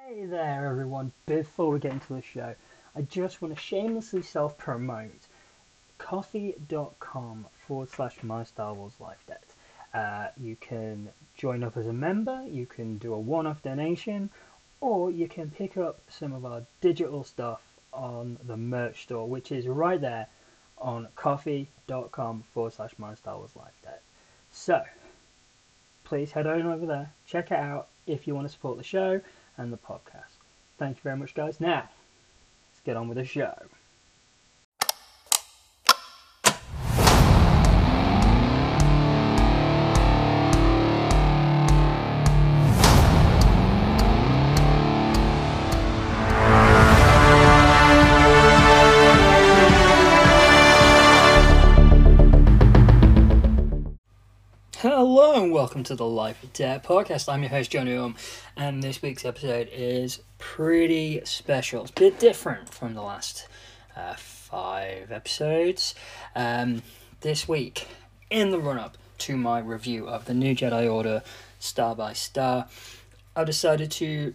Hey there, everyone. Before we get into the show, I just want to shamelessly self promote coffee.com /, my Star Wars Life Debt. You can join up as a member, you can do a one off donation, or you can pick up some of our digital stuff on the merch store, which is right there on coffee.com /, my Star Wars Life Debt. So, please head on over there, check it out if you want to support the show and the podcast. Thank you very much, guys. Now, let's get on with the show. Hello and welcome to the Life of Debt podcast. I'm your host, Johnny and this week's episode is pretty special. It's a bit different from the last 5 episodes. This week, in the run-up to my review of the new Jedi Order Star by Star, I decided to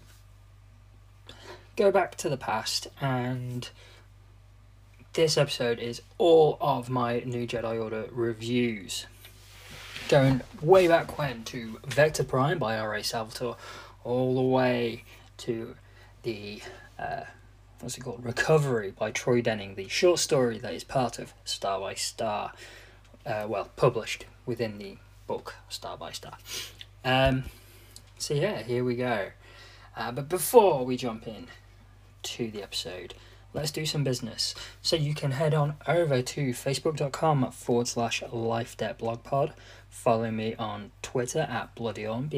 go back to the past, and this episode is all of my new Jedi Order reviews. Going way back when to Vector Prime by R.A. Salvatore, all the way to the, Recovery by Troy Denning, the short story that is part of Star by Star, published within the book Star by Star. So yeah, here we go. But before we jump in to the episode, let's do some business. So you can head on over to facebook.com /LifeDebtBlogPod. Follow me on Twitter at Bloodyorme,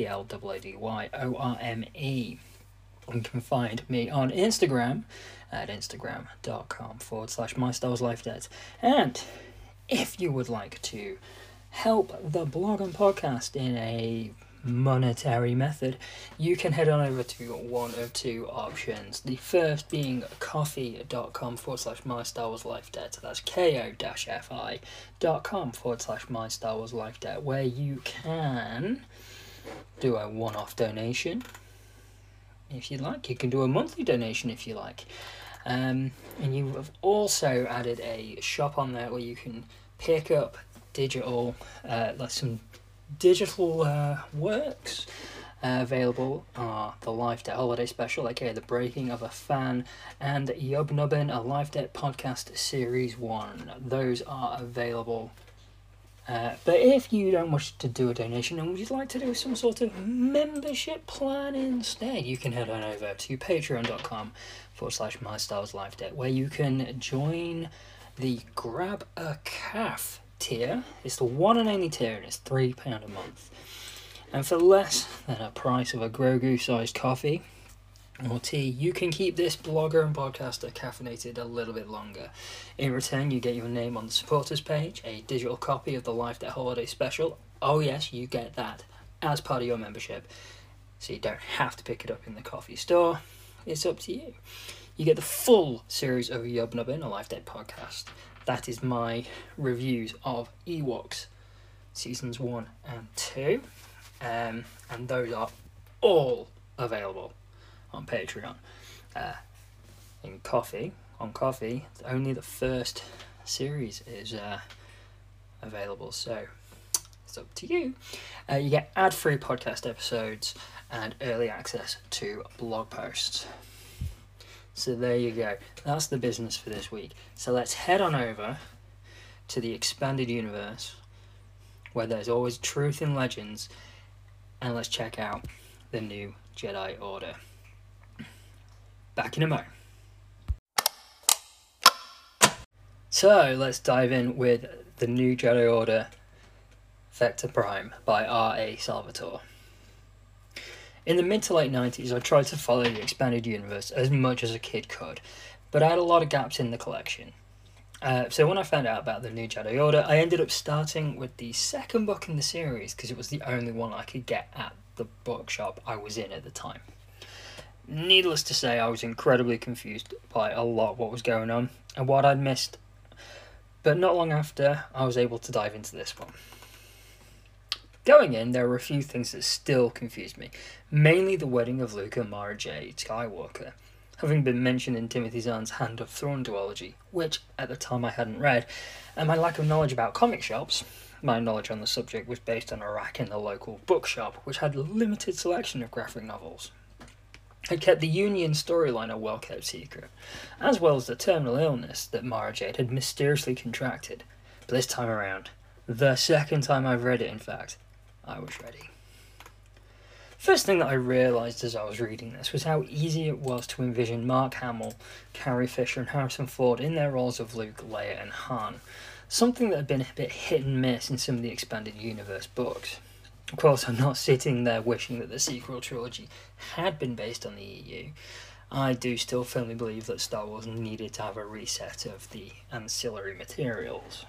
BLADYORME. You can find me on Instagram at instagram.com / my Star Wars Life Debt. And if you would like to help the blog and podcast in a monetary method, you can head on over to one of two options. The first being coffee.com / my Star Wars Life Debt. That's ko-fi.com / my Star Wars Life Debt, where you can do a one-off donation if you like. You can do a monthly donation if you like. And you have also added a shop on there where you can pick up digital, some digital works. Available are the Life Debt Holiday Special, aka The Breaking of a Fan, and Yub Nubbin, a Life Debt Podcast Series 1. Those are available. But if you don't wish to do a donation and would like to do some sort of membership plan instead, you can head on over to patreon.com / my Star Wars Life Debt, where you can join the Grab a Calf tier. It's the one and only tier, and it's £3 a month. And for less than a price of a Grogu-sized coffee or tea, you can keep this blogger and podcaster caffeinated a little bit longer. In return, you get your name on the supporters page, a digital copy of the Life Debt Holiday Special. Oh yes, you get that as part of your membership, so you don't have to pick it up in the coffee store. It's up to you. You get the full series of Yub Nubbin, a Life Debt podcast. That is my reviews of Ewoks Seasons 1 and 2. And those are all available on Patreon. On Coffee, only the first series is available, so it's up to you. You get ad-free podcast episodes and early access to blog posts. So there you go. That's the business for this week. So let's head on over to the expanded universe, where there's always truth in legends, and let's check out the new Jedi Order. Back in a mo. So let's dive in with the new Jedi Order Vector Prime by R.A. Salvatore. In the mid to late 90s, I tried to follow the expanded universe as much as a kid could, but I had a lot of gaps in the collection. So when I found out about the new Jedi Order, I ended up starting with the second book in the series because it was the only one I could get at the bookshop I was in at the time. Needless to say, I was incredibly confused by a lot of what was going on and what I'd missed, but not long after, I was able to dive into this one. Going in, there were a few things that still confused me, mainly the wedding of Luke and Mara Jade Skywalker, having been mentioned in Timothy Zahn's Hand of Thrawn duology, which at the time I hadn't read, and my lack of knowledge about comic shops. My knowledge on the subject was based on a rack in the local bookshop, which had a limited selection of graphic novels. Had kept the Union storyline a well-kept secret, as well as the terminal illness that Mara Jade had mysteriously contracted. But this time around, the second time I've read it in fact, I was ready. First thing that I realised as I was reading this was how easy it was to envision Mark Hamill, Carrie Fisher and Harrison Ford in their roles of Luke, Leia and Han, something that had been a bit hit and miss in some of the expanded universe books. Of course, I'm not sitting there wishing that the sequel trilogy had been based on the EU. I do still firmly believe that Star Wars needed to have a reset of the ancillary materials.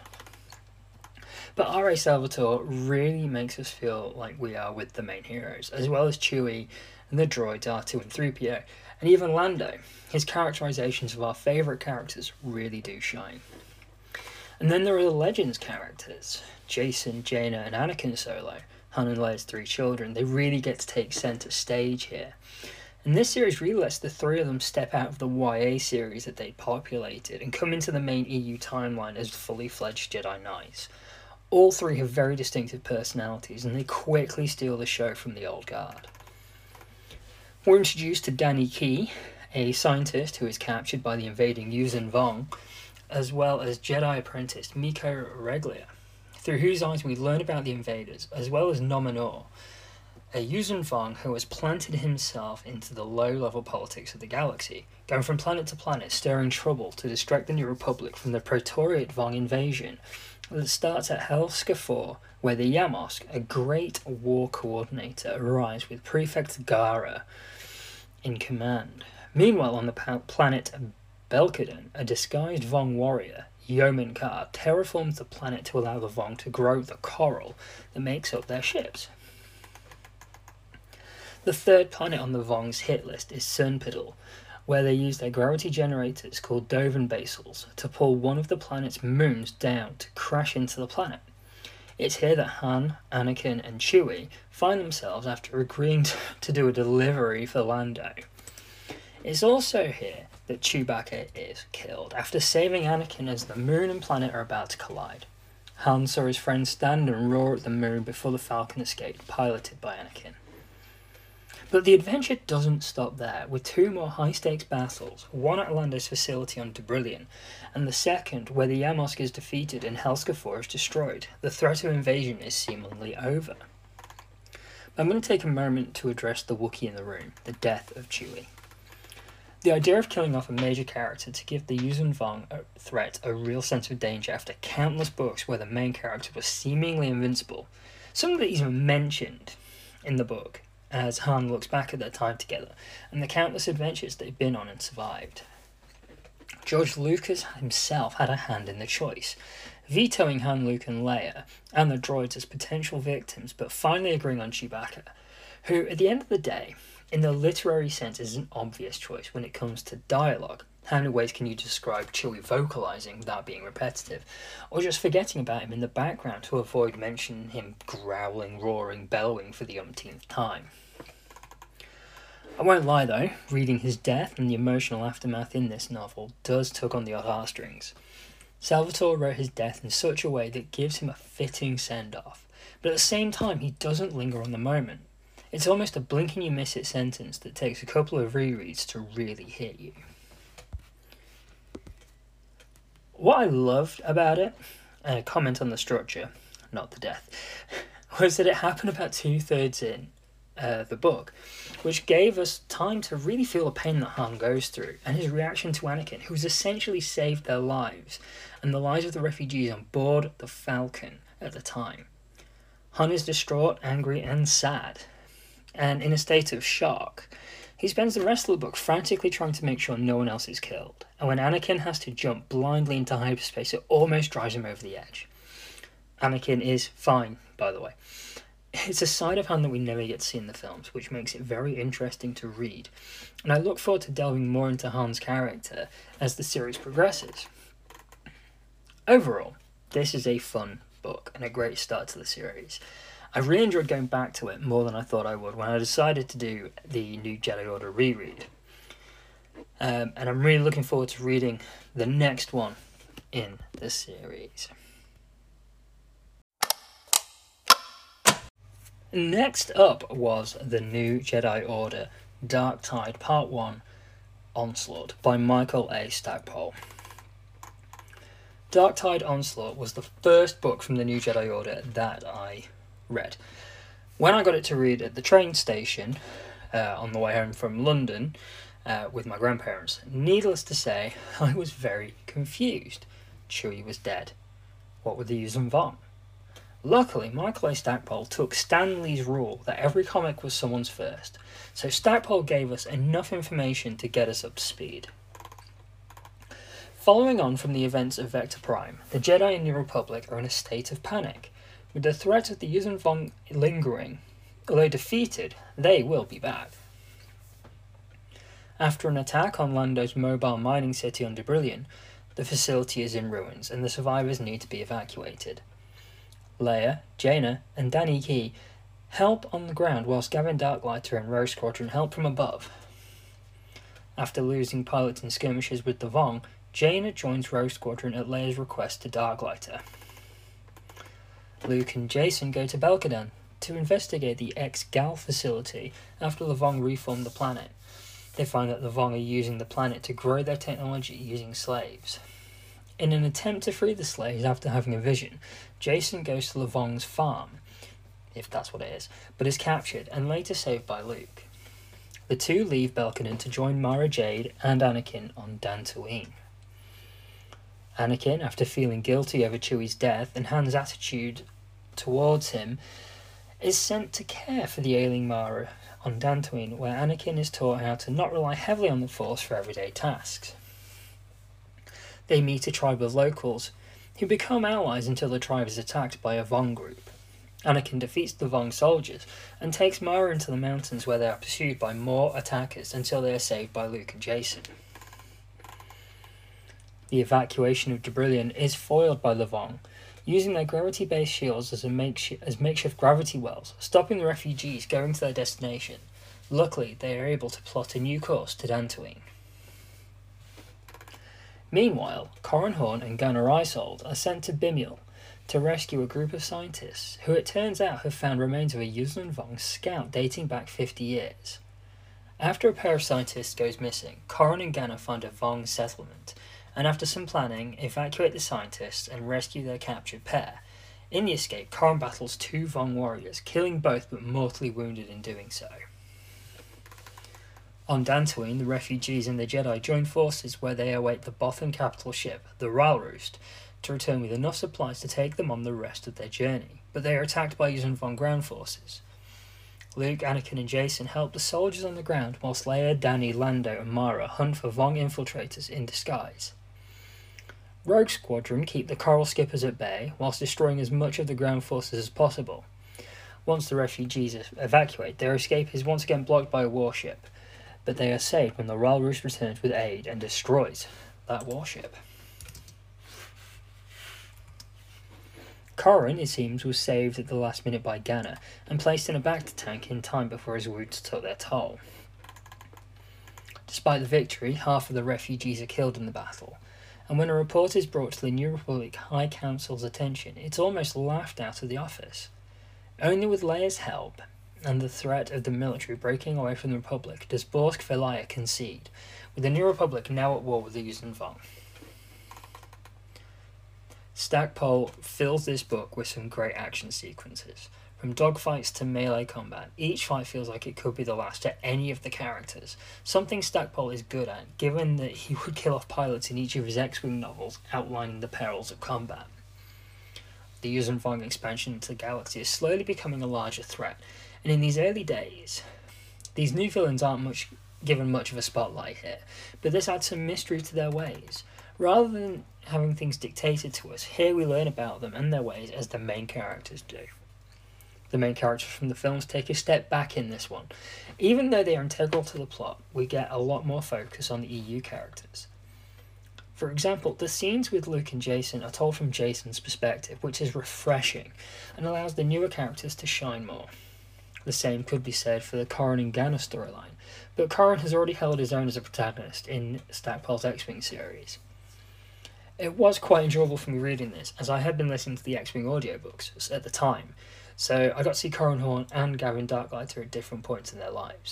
But R.A. Salvatore really makes us feel like we are with the main heroes, as well as Chewie and the droids R2 and 3PO, and even Lando. His characterizations of our favourite characters really do shine. And then there are the Legends characters, Jason, Jaina and Anakin Solo, Han and Leia's three children. They really get to take centre stage here. And this series really lets the three of them step out of the YA series that they populated and come into the main EU timeline as fully fledged Jedi Knights. All three have very distinctive personalities and they quickly steal the show from the old guard. We're introduced to Danny Key, a scientist who is captured by the invading Yuuzhan Vong, as well as Jedi apprentice Miko Reglia, through whose eyes we learn about the invaders, as well as Nominor, a Yuuzhan Vong who has planted himself into the low-level politics of the galaxy, going from planet to planet, stirring trouble to distract the New Republic from the Praetoriate Vong invasion that starts at Helska 4, where the Yamosk, a great war coordinator, arrives with Prefect Gara in command. Meanwhile, on the planet Belkaden, a disguised Vong warrior, Yeoman Kar, terraforms the planet to allow the Vong to grow the coral that makes up their ships. The third planet on the Vong's hit list is Cernpidal, where they use their gravity generators called Dovan basils to pull one of the planet's moons down to crash into the planet. It's here that Han, Anakin and Chewie find themselves after agreeing to do a delivery for Lando. It's also here that Chewbacca is killed, after saving Anakin as the moon and planet are about to collide. Han saw his friends stand and roar at the moon before the Falcon escaped, piloted by Anakin. But the adventure doesn't stop there, with two more high-stakes battles, one at Lando's facility on Debrillion, and the second where the Yamosk is defeated and Helska 4 is destroyed. The threat of invasion is seemingly over. I'm going to take a moment to address the Wookiee in the room, the death of Chewie. The idea of killing off a major character to give the Yuuzhan Vong threat a real sense of danger after countless books where the main character was seemingly invincible, something that is mentioned in the book as Han looks back at their time together and the countless adventures they've been on and survived. George Lucas himself had a hand in the choice, vetoing Han, Luke and Leia and the droids as potential victims, but finally agreeing on Chewbacca, who at the end of the day, in the literary sense, is an obvious choice when it comes to dialogue. How many ways can you describe Chewie vocalising without being repetitive, or just forgetting about him in the background to avoid mentioning him growling, roaring, bellowing for the umpteenth time? I won't lie though, reading his death and the emotional aftermath in this novel does tug on the heartstrings. Salvatore wrote his death in such a way that gives him a fitting send-off, but at the same time he doesn't linger on the moment. It's almost a blink and you miss it sentence that takes a couple of rereads to really hit you. What I loved about it, and a comment on the structure, not the death, was that it happened about 2/3 in the book, which gave us time to really feel the pain that Han goes through, and his reaction to Anakin, who's essentially saved their lives, and the lives of the refugees on board the Falcon at the time. Han is distraught, angry, and sad, and in a state of shock. He spends the rest of the book frantically trying to make sure no one else is killed, and when Anakin has to jump blindly into hyperspace, it almost drives him over the edge. Anakin is fine, by the way. It's a side of Han that we never get to see in the films, which makes it very interesting to read, and I look forward to delving more into Han's character as the series progresses. Overall, this is a fun book and a great start to the series. I really enjoyed going back to it more than I thought I would when I decided to do the New Jedi Order reread. And I'm really looking forward to reading the next one in the series. Next up was The New Jedi Order, Dark Tide Part 1, Onslaught by Michael A. Stackpole. Dark Tide Onslaught was the first book from the New Jedi Order that I read. When I got it to read at the train station on the way home from London with my grandparents, needless to say, I was very confused. Chewie was dead. What were the Yuuzhan Vong? Luckily, Michael A. Stackpole took Stan Lee's rule that every comic was someone's first, so Stackpole gave us enough information to get us up to speed. Following on from the events of Vector Prime, the Jedi and New Republic are in a state of panic. With the threat of the Yuuzhan Vong lingering, although defeated, they will be back. After an attack on Lando's mobile mining city on Debrillion, the facility is in ruins and the survivors need to be evacuated. Leia, Jaina, and Danny Key help on the ground whilst Gavin Darklighter and Rogue Squadron help from above. After losing pilots in skirmishes with the Vong, Jaina joins Rogue Squadron at Leia's request to Darklighter. Luke and Jason go to Belkadan to investigate the ex-Gal facility after the Vong reformed the planet. They find that the Vong are using the planet to grow their technology using slaves. In an attempt to free the slaves after having a vision, Jason goes to the Vong's farm, if that's what it is, but is captured and later saved by Luke. The two leave Belkadan to join Mara Jade and Anakin on Dantooine. Anakin, after feeling guilty over Chewie's death and Han's attitude towards him, is sent to care for the ailing Mara on Dantooine, where Anakin is taught how to not rely heavily on the Force for everyday tasks. They meet a tribe of locals, who become allies until the tribe is attacked by a Vong group. Anakin defeats the Vong soldiers and takes Mara into the mountains where they are pursued by more attackers until they are saved by Luke and Jason. The evacuation of Debrillion is foiled by the Vong, using their gravity-based shields as makeshift gravity wells, stopping the refugees going to their destination. Luckily, they are able to plot a new course to Dantooine. Meanwhile, Corran Horn and Gunnar Isold are sent to Bimial to rescue a group of scientists who it turns out have found remains of a Yuuzhan Vong scout dating back 50 years. After a pair of scientists goes missing, Corran and Gunnar find a Vong settlement, and after some planning, evacuate the scientists and rescue their captured pair. In the escape, Corran battles two Vong warriors, killing both but mortally wounded in doing so. On Dantooine, the refugees and the Jedi join forces where they await the Bothan capital ship, the Ralroost, to return with enough supplies to take them on the rest of their journey, but they are attacked by Yuuzhan Vong ground forces. Luke, Anakin and Jason help the soldiers on the ground, whilst Leia, Danny, Lando and Mara hunt for Vong infiltrators in disguise. Rogue Squadron keep the Coral Skippers at bay, whilst destroying as much of the ground forces as possible. Once the refugees evacuate, their escape is once again blocked by a warship, but they are saved when the Ralroost returns with aid and destroys that warship. Corran, it seems, was saved at the last minute by Gunnar and placed in a bacta tank in time before his wounds took their toll. Despite the victory, half of the refugees are killed in the battle, and when a report is brought to the New Republic High Council's attention, it's almost laughed out of the office. Only with Leia's help, and the threat of the military breaking away from the Republic, does Borsk Velaya concede, with the New Republic now at war with the Yuuzhan Vong. Stackpole fills this book with some great action sequences. From dogfights to melee combat, each fight feels like it could be the last to any of the characters, something Stackpole is good at, given that he would kill off pilots in each of his X-Wing novels outlining the perils of combat. The Yuuzhan Vong expansion into the galaxy is slowly becoming a larger threat, and in these early days, these new villains aren't given much of a spotlight here, but this adds some mystery to their ways. Rather than having things dictated to us, here we learn about them and their ways as the main characters do. The main characters from the films take a step back in this one. Even though they are integral to the plot, we get a lot more focus on the EU characters. For example, the scenes with Luke and Jacen are told from Jacen's perspective, which is refreshing and allows the newer characters to shine more. The same could be said for the Corran and Ganna storyline, but Corran has already held his own as a protagonist in Stackpole's X-Wing series. It was quite enjoyable for me reading this, as I had been listening to the X-Wing audiobooks at the time, so I got to see Corran Horn and Gavin Darklighter at different points in their lives.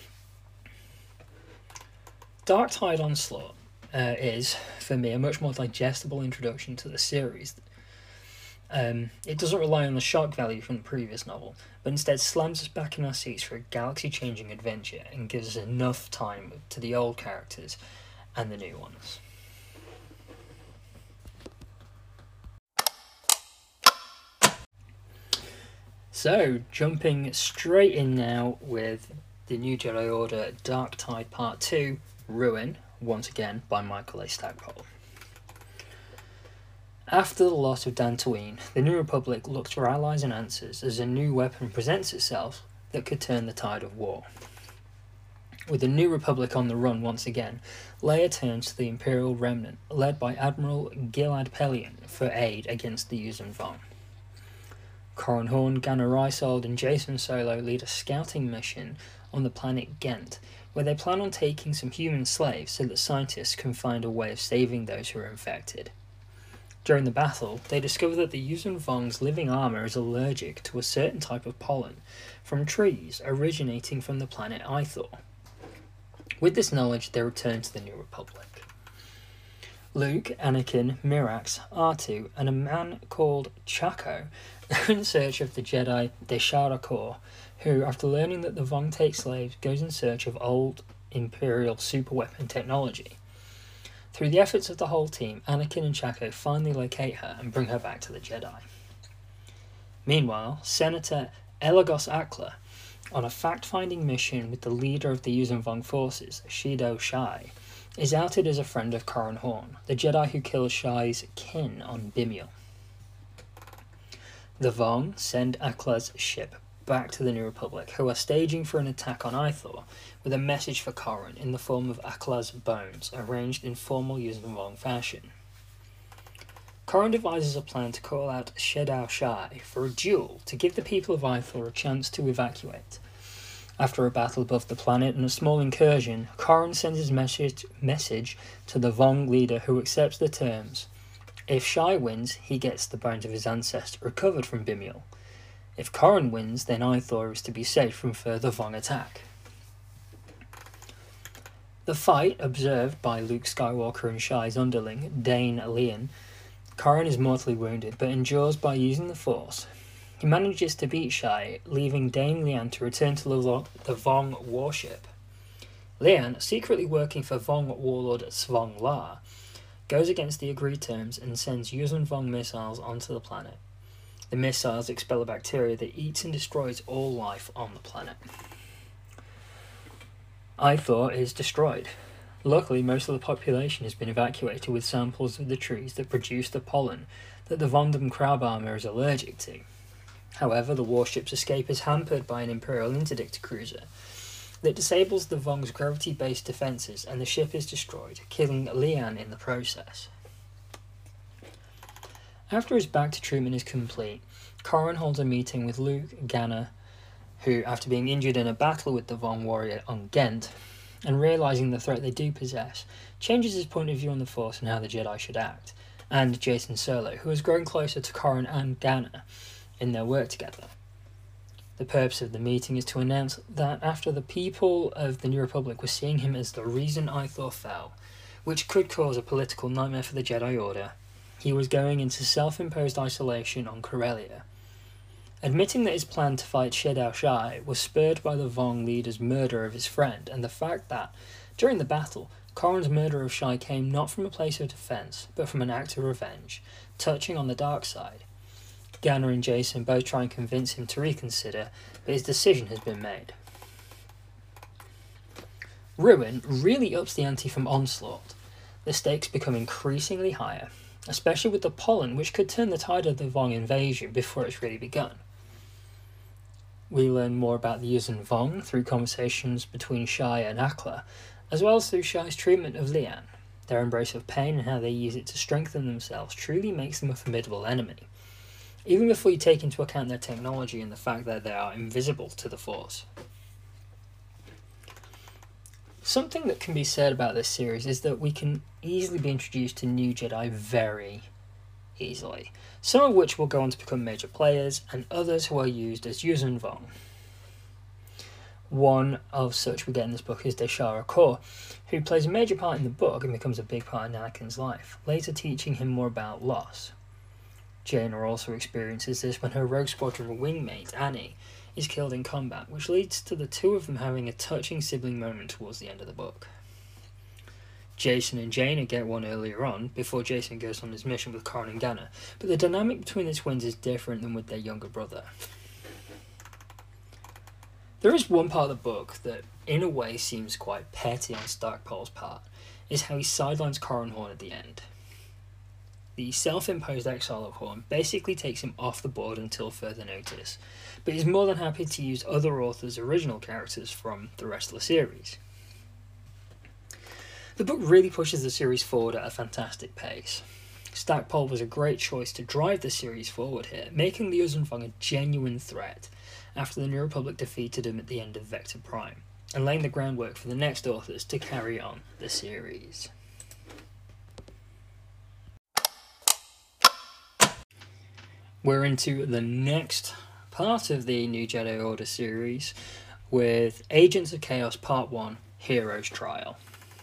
Darktide Onslaught is, for me, a much more digestible introduction to the series. It doesn't rely on the shock value from the previous novel, but instead slams us back in our seats for a galaxy-changing adventure and gives us enough time to the old characters and the new ones. So, jumping straight in now with the New Jedi Order Darktide Part 2, Ruin, once again by Michael A. Stackpole. After the loss of Dantooine, the New Republic looks for allies and answers as a new weapon presents itself that could turn the tide of war. With the New Republic on the run once again, Leia turns to the Imperial Remnant, led by Admiral Gilad Pellaeon, for aid against the Yuuzhan Vong. Corran Horn, Ganna Rhysald and Jacen Solo lead a scouting mission on the planet Ghent, where they plan on taking some human slaves so that scientists can find a way of saving those who are infected. During the battle, they discover that the Yuuzhan Vong's living armour is allergic to a certain type of pollen from trees originating from the planet Ithor. With this knowledge, they return to the New Republic. Luke, Anakin, Mirax, R2, and a man called Chaco are in search of the Jedi Deshara Kor, who, after learning that the Vong take slaves, goes in search of old Imperial superweapon technology. Through the efforts of the whole team, Anakin and Chaco finally locate her and bring her back to the Jedi. Meanwhile, Senator Elagos Akla, on a fact-finding mission with the leader of the Yuuzhan Vong forces, Shido Shai, is outed as a friend of Corran Horn, the Jedi who killed Shai's kin on Bimial. The Vong send Akla's ship back to the New Republic, who are staging for an attack on Ithor, with a message for Corran in the form of Akla's bones, arranged in formal Yuuzhan Vong fashion. Corran devises a plan to call out Shedao Shai for a duel to give the people of Ithor a chance to evacuate. After a battle above the planet and a small incursion, Corran sends his message to the Vong leader, who accepts the terms. If Shai wins, he gets the bones of his ancestor recovered from Bimial. If Corran wins, then Ithor is to be safe from further Vong attack. The fight, observed by Luke Skywalker and Shai's underling, Dane Leon, Corran is mortally wounded, but endures by using the Force. He manages to beat Shai, leaving Dane Leon to return to the Vong warship. Leon, secretly working for Vong warlord Svong La, goes against the agreed terms and sends Yuuzhan Vong missiles onto the planet. The missiles expel a bacteria that eats and destroys all life on the planet. Ithor is destroyed. Luckily, most of the population has been evacuated with samples of the trees that produce the pollen that the Vondam crab armour is allergic to. However, the warship's escape is hampered by an Imperial Interdict cruiser that disables the Vong's gravity-based defences, and the ship is destroyed, killing Leon in the process. After his back-to-treatment is complete, Corran holds a meeting with Luke Ganna, who, after being injured in a battle with the Vong warrior on Ghent, and realising the threat they do possess, changes his point of view on the Force and how the Jedi should act, and Jacen Solo, who has grown closer to Corran and Ganna in their work together. The purpose of the meeting is to announce that after the people of the New Republic were seeing him as the reason Ithor fell, which could cause a political nightmare for the Jedi Order, he was going into self-imposed isolation on Corellia. Admitting that his plan to fight Shedao Shai was spurred by the Vong leader's murder of his friend, and the fact that, during the battle, Corran's murder of Shai came not from a place of defence, but from an act of revenge, touching on the dark side. Ganna and Jacen both try and convince him to reconsider, but his decision has been made. Ruin really ups the ante from Onslaught. The stakes become increasingly higher, especially with the pollen, which could turn the tide of the Vong invasion before it's really begun. We learn more about the Yuuzhan Vong through conversations between Shai and Akla, as well as through Shai's treatment of Leon. Their embrace of pain and how they use it to strengthen themselves truly makes them a formidable enemy, even before you take into account their technology and the fact that they are invisible to the Force. Something that can be said about this series is that we can easily be introduced to new Jedi very easily, some of which will go on to become major players, and others who are used as Yuuzhan Vong. One of such we get in this book is Deshara Kor, who plays a major part in the book and becomes a big part in Anakin's life, later teaching him more about loss. Jaina also experiences this when her Rogue Squadron wingmate, Annie, is killed in combat, which leads to the two of them having a touching sibling moment towards the end of the book. Jacen and Jaina get one earlier on, before Jacen goes on his mission with Karan and Ghana, but the dynamic between the twins is different than with their younger brother. There is one part of the book that, in a way, seems quite petty on Stackpole's part, is how he sidelines Corran Horn at the end. The self-imposed exile of Horn basically takes him off the board until further notice, but he's more than happy to use other authors' original characters from the rest of the series. The book really pushes the series forward at a fantastic pace. Stackpole was a great choice to drive the series forward here, making the Yuuzhan Vong a genuine threat after the New Republic defeated him at the end of Vector Prime, and laying the groundwork for the next authors to carry on the series. We're into the next part of the New Jedi Order series with Agents of Chaos Part 1, Hero's Trial.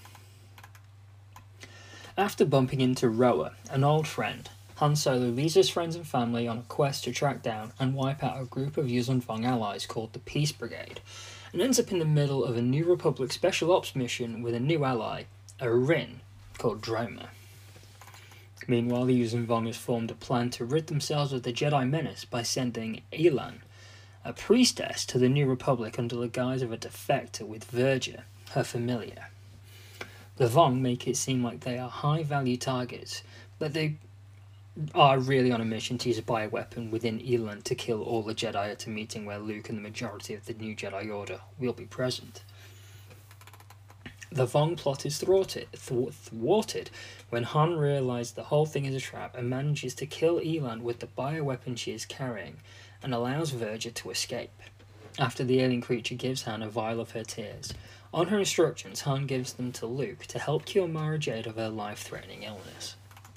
After bumping into Roa, an old friend, Han Solo leaves his friends and family on a quest to track down and wipe out a group of Yuuzhan Vong allies called the Peace Brigade, and ends up in the middle of a New Republic Special Ops mission with a new ally, a Rin, called Droma. Meanwhile, the Yuuzhan Vong has formed a plan to rid themselves of the Jedi menace by sending Elan, a priestess, to the New Republic under the guise of a defector with Verja, her familiar. The Vong make it seem like they are high-value targets, but they are really on a mission to use a bioweapon within Elan to kill all the Jedi at a meeting where Luke and the majority of the New Jedi Order will be present. The Vong plot is thwarted when Han realizes the whole thing is a trap and manages to kill Elan with the bioweapon she is carrying and allows Verja to escape. After the alien creature gives Han a vial of her tears, on her instructions, Han gives them to Luke to help cure Mara Jade of her life-threatening illness.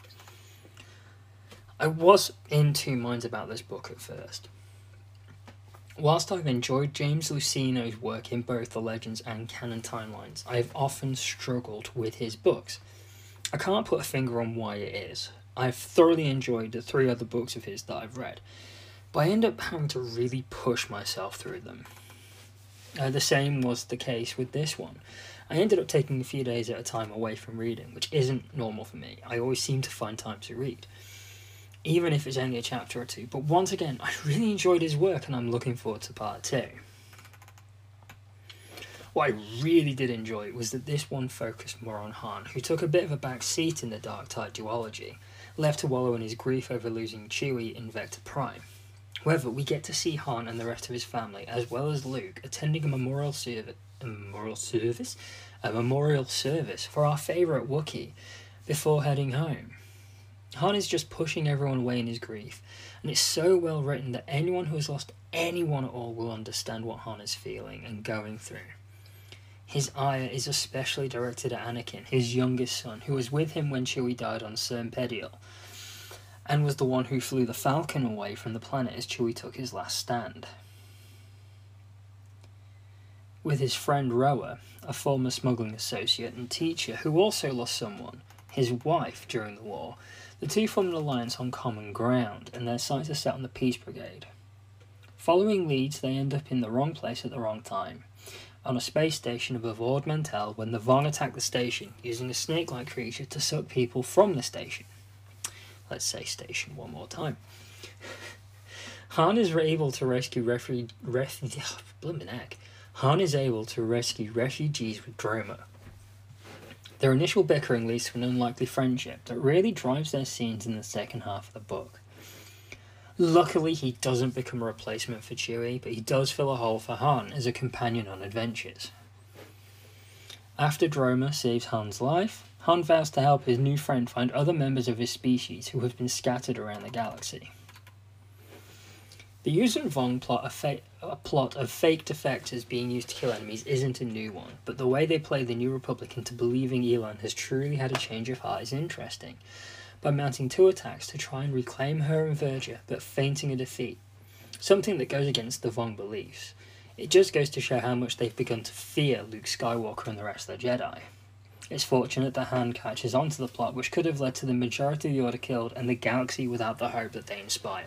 I was in two minds about this book at first. Whilst I've enjoyed James Luceno's work in both the Legends and canon timelines, I've often struggled with his books. I can't put a finger on why it is. I've thoroughly enjoyed the 3 other books of his that I've read, but I end up having to really push myself through them. The same was the case with this one. I ended up taking a few days at a time away from reading, which isn't normal for me. I always seem to find time to read, even if it's only a chapter or 2. But once again, I really enjoyed his work and I'm looking forward to part 2. What I really did enjoy was that this one focused more on Han, who took a bit of a back seat in the Dark Tide duology, left to wallow in his grief over losing Chewie in Vector Prime. However, we get to see Han and the rest of his family, as well as Luke, attending a memorial service for our favourite Wookiee before heading home. Han is just pushing everyone away in his grief, and it's so well written that anyone who has lost anyone at all will understand what Han is feeling and going through. His ire is especially directed at Anakin, his youngest son, who was with him when Chewie died on Cern Pedial, and was the one who flew the Falcon away from the planet as Chewie took his last stand. With his friend Roa, a former smuggling associate and teacher who also lost someone, his wife, during the war, the two form an alliance on common ground, and their sights are set on the Peace Brigade. Following leads, they end up in the wrong place at the wrong time, on a space station above Ord Mantell when the Vong attack the station, using a snake-like creature to suck people from the station. Let's say station one more time. Han is able to rescue refugees with Droma. Their initial bickering leads to an unlikely friendship that really drives their scenes in the second half of the book. Luckily, he doesn't become a replacement for Chewie, but he does fill a hole for Han as a companion on adventures. After Droma saves Han's life, Han vows to help his new friend find other members of his species who have been scattered around the galaxy. The Yuuzhan Vong plot of fake defectors being used to kill enemies isn't a new one, but the way they play the New Republic into believing Elan has truly had a change of heart is interesting, by mounting 2 attacks to try and reclaim her and Verger, but feinting a defeat, something that goes against the Vong beliefs. It just goes to show how much they've begun to fear Luke Skywalker and the rest of the Jedi. It's fortunate that Han catches on to the plot, which could have led to the majority of the Order killed and the galaxy without the hope that they inspire.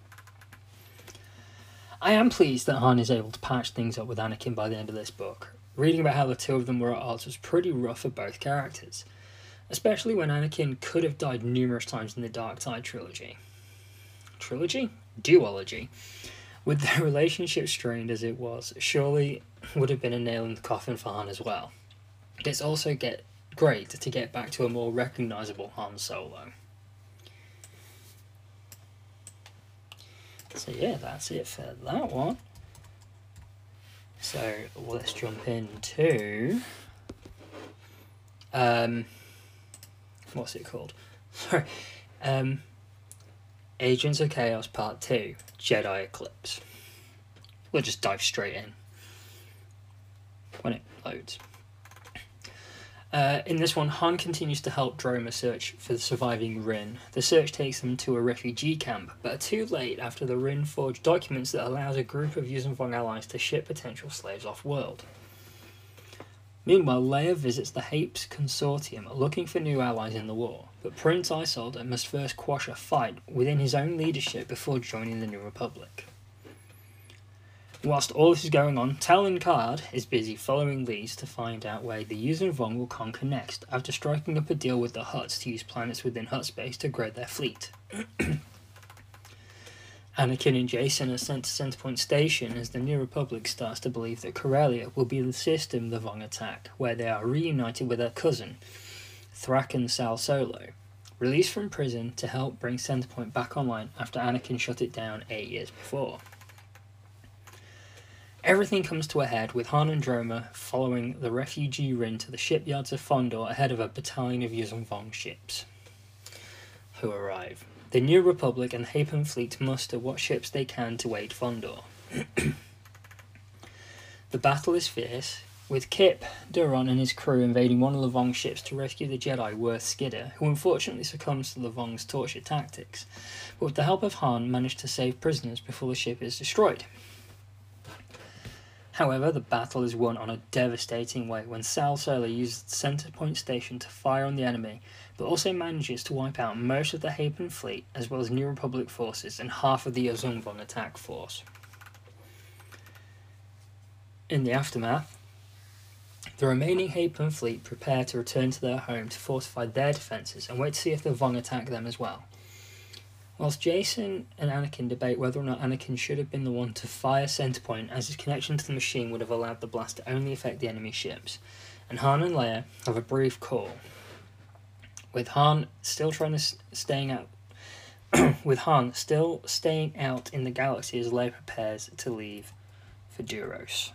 I am pleased that Han is able to patch things up with Anakin by the end of this book. Reading about how the 2 of them were at odds was pretty rough for both characters, especially when Anakin could have died numerous times in the Dark Side trilogy. Trilogy? Duology. With their relationship strained as it was, surely would have been a nail in the coffin for Han as well. It's also great to get back to a more recognisable Han Solo. So yeah, that's it for that one. So let's jump into what's it called? Sorry. Agents of Chaos Part 2, Jedi Eclipse. We'll just dive straight in when it loads. In this one, Han continues to help Droma search for the surviving Rin. The search takes them to a refugee camp, but are too late after the Rin forge documents that allows a group of Yuuzhan Vong allies to ship potential slaves off-world. Meanwhile, Leia visits the Hapes Consortium looking for new allies in the war, but Prince Isolde must first quash a fight within his own leadership before joining the New Republic. Whilst all this is going on, Talon Karrde is busy following leads to find out where the Yuuzhan Vong will conquer next, after striking up a deal with the Hutts to use planets within Hutt space to grow their fleet. Anakin and Jacen are sent to Centerpoint Station as the New Republic starts to believe that Corellia will be the system the Vong attack, where they are reunited with their cousin, Thraken Sal Solo, released from prison to help bring Centerpoint back online after Anakin shut it down 8 years before. Everything comes to a head with Han and Droma following the refugee Rin to the shipyards of Fondor ahead of a battalion of Yuuzhan Vong ships who arrive. The New Republic and the Hapan fleet muster what ships they can to aid Fondor. The battle is fierce, with Kip Duron and his crew invading one of the Vong ships to rescue the Jedi Worth Skidder, who unfortunately succumbs to the Vong's torture tactics, but with the help of Han managed to save prisoners before the ship is destroyed. However, the battle is won on a devastating way when Sal Solo uses the Centerpoint Station to fire on the enemy, but also manages to wipe out most of the Hapan fleet, as well as New Republic forces and half of the Yuuzhan Vong attack force. In the aftermath, the remaining Hapan fleet prepare to return to their home to fortify their defences and wait to see if the Vong attack them as well. Whilst Jacen and Anakin debate whether or not Anakin should have been the one to fire Centerpoint, as his connection to the machine would have allowed the blast to only affect the enemy ships, and Han and Leia have a brief call. With Han still staying out in the galaxy as Leia prepares to leave for Duros.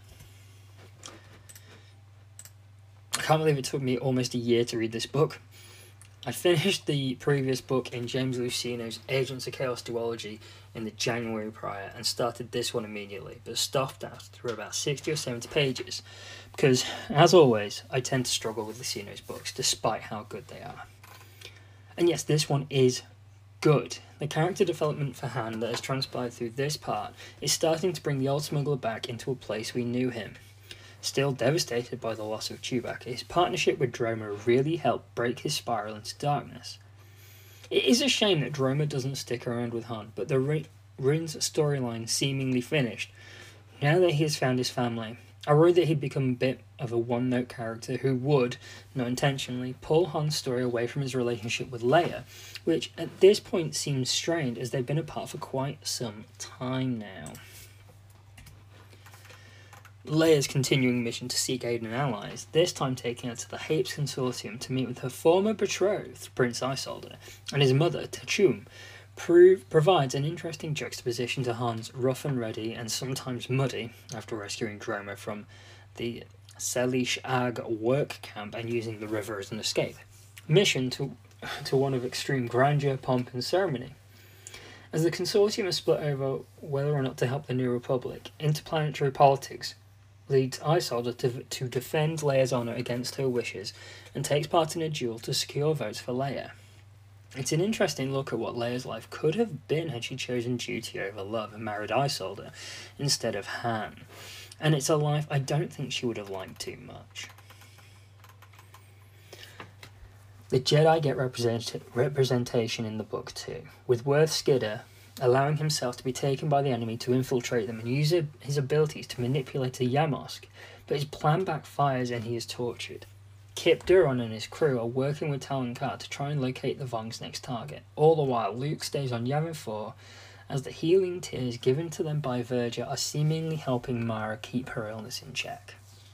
I can't believe it took me almost a year to read this book. I finished the previous book in James Luceno's Agents of Chaos duology in the January prior and started this one immediately, but stopped after about 60 or 70 pages because, as always, I tend to struggle with Luceno's books despite how good they are. And yes, this one is good. The character development for Han that has transpired through this part is starting to bring the old smuggler back into a place we knew him. Still devastated by the loss of Chewbacca, his partnership with Droma really helped break his spiral into darkness. It is a shame that Droma doesn't stick around with Han, but the Rin's storyline seemingly finished. Now that he has found his family, I worry that he'd become a bit of a one-note character who would, not intentionally, pull Han's story away from his relationship with Leia, which at this point seems strained as they've been apart for quite some time now. Leia's continuing mission to seek aid and allies, this time taking her to the Hapes Consortium to meet with her former betrothed, Prince Isolde, and his mother, Tachum, provides an interesting juxtaposition to Han's rough and ready and sometimes muddy, after rescuing Droma from the Selish Ag work camp and using the river as an escape. mission to one of extreme grandeur, pomp, and ceremony. As the consortium is split over whether or not to help the New Republic, interplanetary politics leads Isolde to defend Leia's honour against her wishes and takes part in a duel to secure votes for Leia. It's an interesting look at what Leia's life could have been had she chosen duty over love and married Isolde instead of Han. And it's a life I don't think she would have liked too much. The Jedi get representation in the book too, with Worth Skidder allowing himself to be taken by the enemy to infiltrate them and use his abilities to manipulate the Yamosk, but his plan backfires and he is tortured. Kip Duron and his crew are working with Talon Karrde to try and locate the Vong's next target. All the while, Luke stays on Yavin 4 as the healing tears given to them by Verger are seemingly helping Mara keep her illness in check.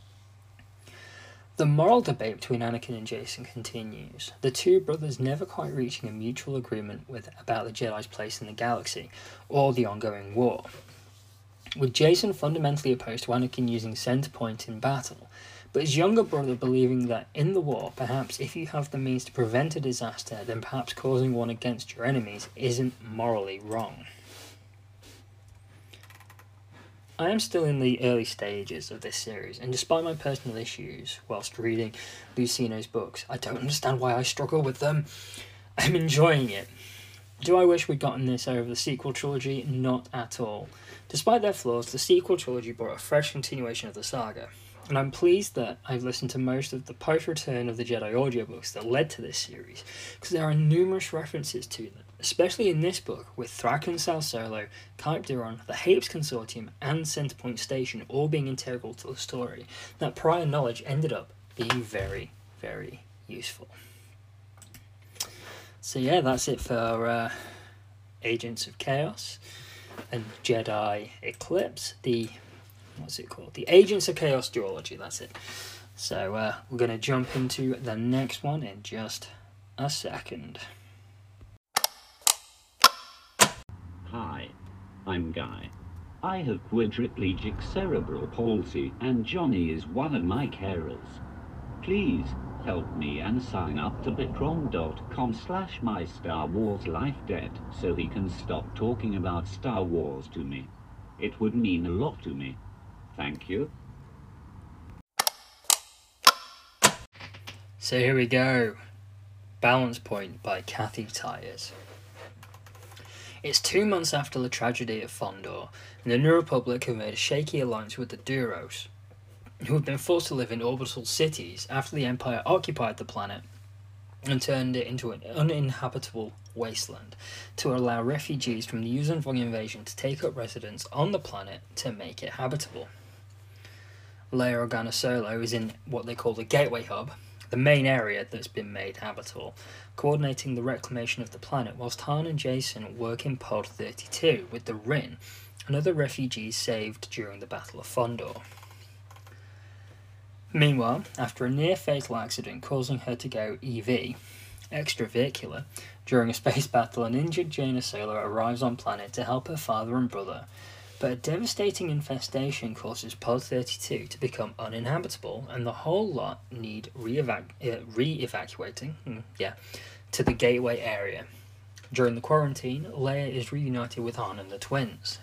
The moral debate between Anakin and Jacen continues, the two brothers never quite reaching a mutual agreement about the Jedi's place in the galaxy, or the ongoing war. With Jacen fundamentally opposed to Anakin using Centerpoint in battle, but his younger brother believing that in the war, perhaps if you have the means to prevent a disaster, then perhaps causing one against your enemies isn't morally wrong. I am still in the early stages of this series, and despite my personal issues whilst reading Lucino's books, I don't understand why I struggle with them. I'm enjoying it. Do I wish we'd gotten this over the sequel trilogy? Not at all. Despite their flaws, the sequel trilogy brought a fresh continuation of the saga, and I'm pleased that I've listened to most of the post-return of the Jedi audiobooks that led to this series, because there are numerous references to them, especially in this book, with Thraken Sal Solo, Kype Duron, the Hapes Consortium, and Centerpoint Station all being integral to the story. That prior knowledge ended up being very, very useful. So yeah, that's it for Agents of Chaos and Jedi Eclipse, what's it called? The Agents of Chaos duology, that's it. So we're going to jump into the next one in just a second. Hi, I'm Guy. I have quadriplegic cerebral palsy and Johnny is one of my carers. Please help me and sign up to bitron.com/mystarwarslifedebt so he can stop talking about Star Wars to me. It would mean a lot to me. Thank you. So here we go. Balance Point by Kathy Tyers. It's 2 months after the tragedy at Fondor, and the New Republic have made a shaky alliance with the Duros, who have been forced to live in orbital cities after the Empire occupied the planet and turned it into an uninhabitable wasteland to allow refugees from the Yuuzhan Vong invasion to take up residence on the planet to make it habitable. Leia Organa Solo is in what they call the Gateway Hub, the main area that's been made habitable, coordinating the reclamation of the planet, whilst Han and Jacen work in Pod 32 with the Rin and other refugees saved during the Battle of Fondor. Meanwhile, after a near-fatal accident causing her to go EV, extravehicular, during a space battle, an injured Jaina Solo arrives on planet to help her father and brother, but a devastating infestation causes Pod 32 to become uninhabitable, and the whole lot need re-evacuating to the Gateway area. During the quarantine, Leia is reunited with Han and the twins.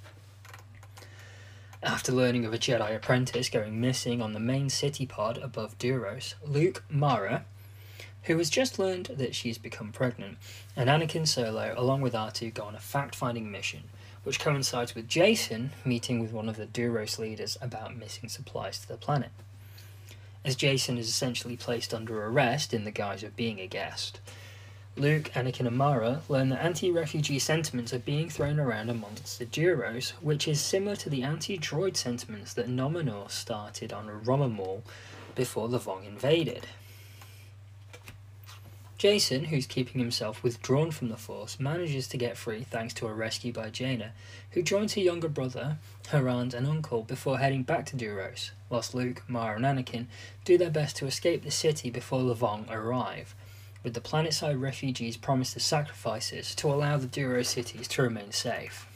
After learning of a Jedi apprentice going missing on the main city pod above Duros, Luke, Mara, who has just learned that she's become pregnant, and Anakin Solo, along with R2, go on a fact-finding mission, which coincides with Jacen meeting with one of the Duros leaders about missing supplies to the planet. As Jacen is essentially placed under arrest in the guise of being a guest, Luke, Anakin and Mara learn that anti-refugee sentiments are being thrown around amongst the Duros, which is similar to the anti-droid sentiments that Nominor started on Romamul before the Vong invaded. Jacen, who's keeping himself withdrawn from the Force, manages to get free thanks to a rescue by Jaina, who joins her younger brother, her aunt and uncle before heading back to Duros, whilst Luke, Mara and Anakin do their best to escape the city before the Vong arrive, with the planetside refugees promised as sacrifices to allow the Duros cities to remain safe.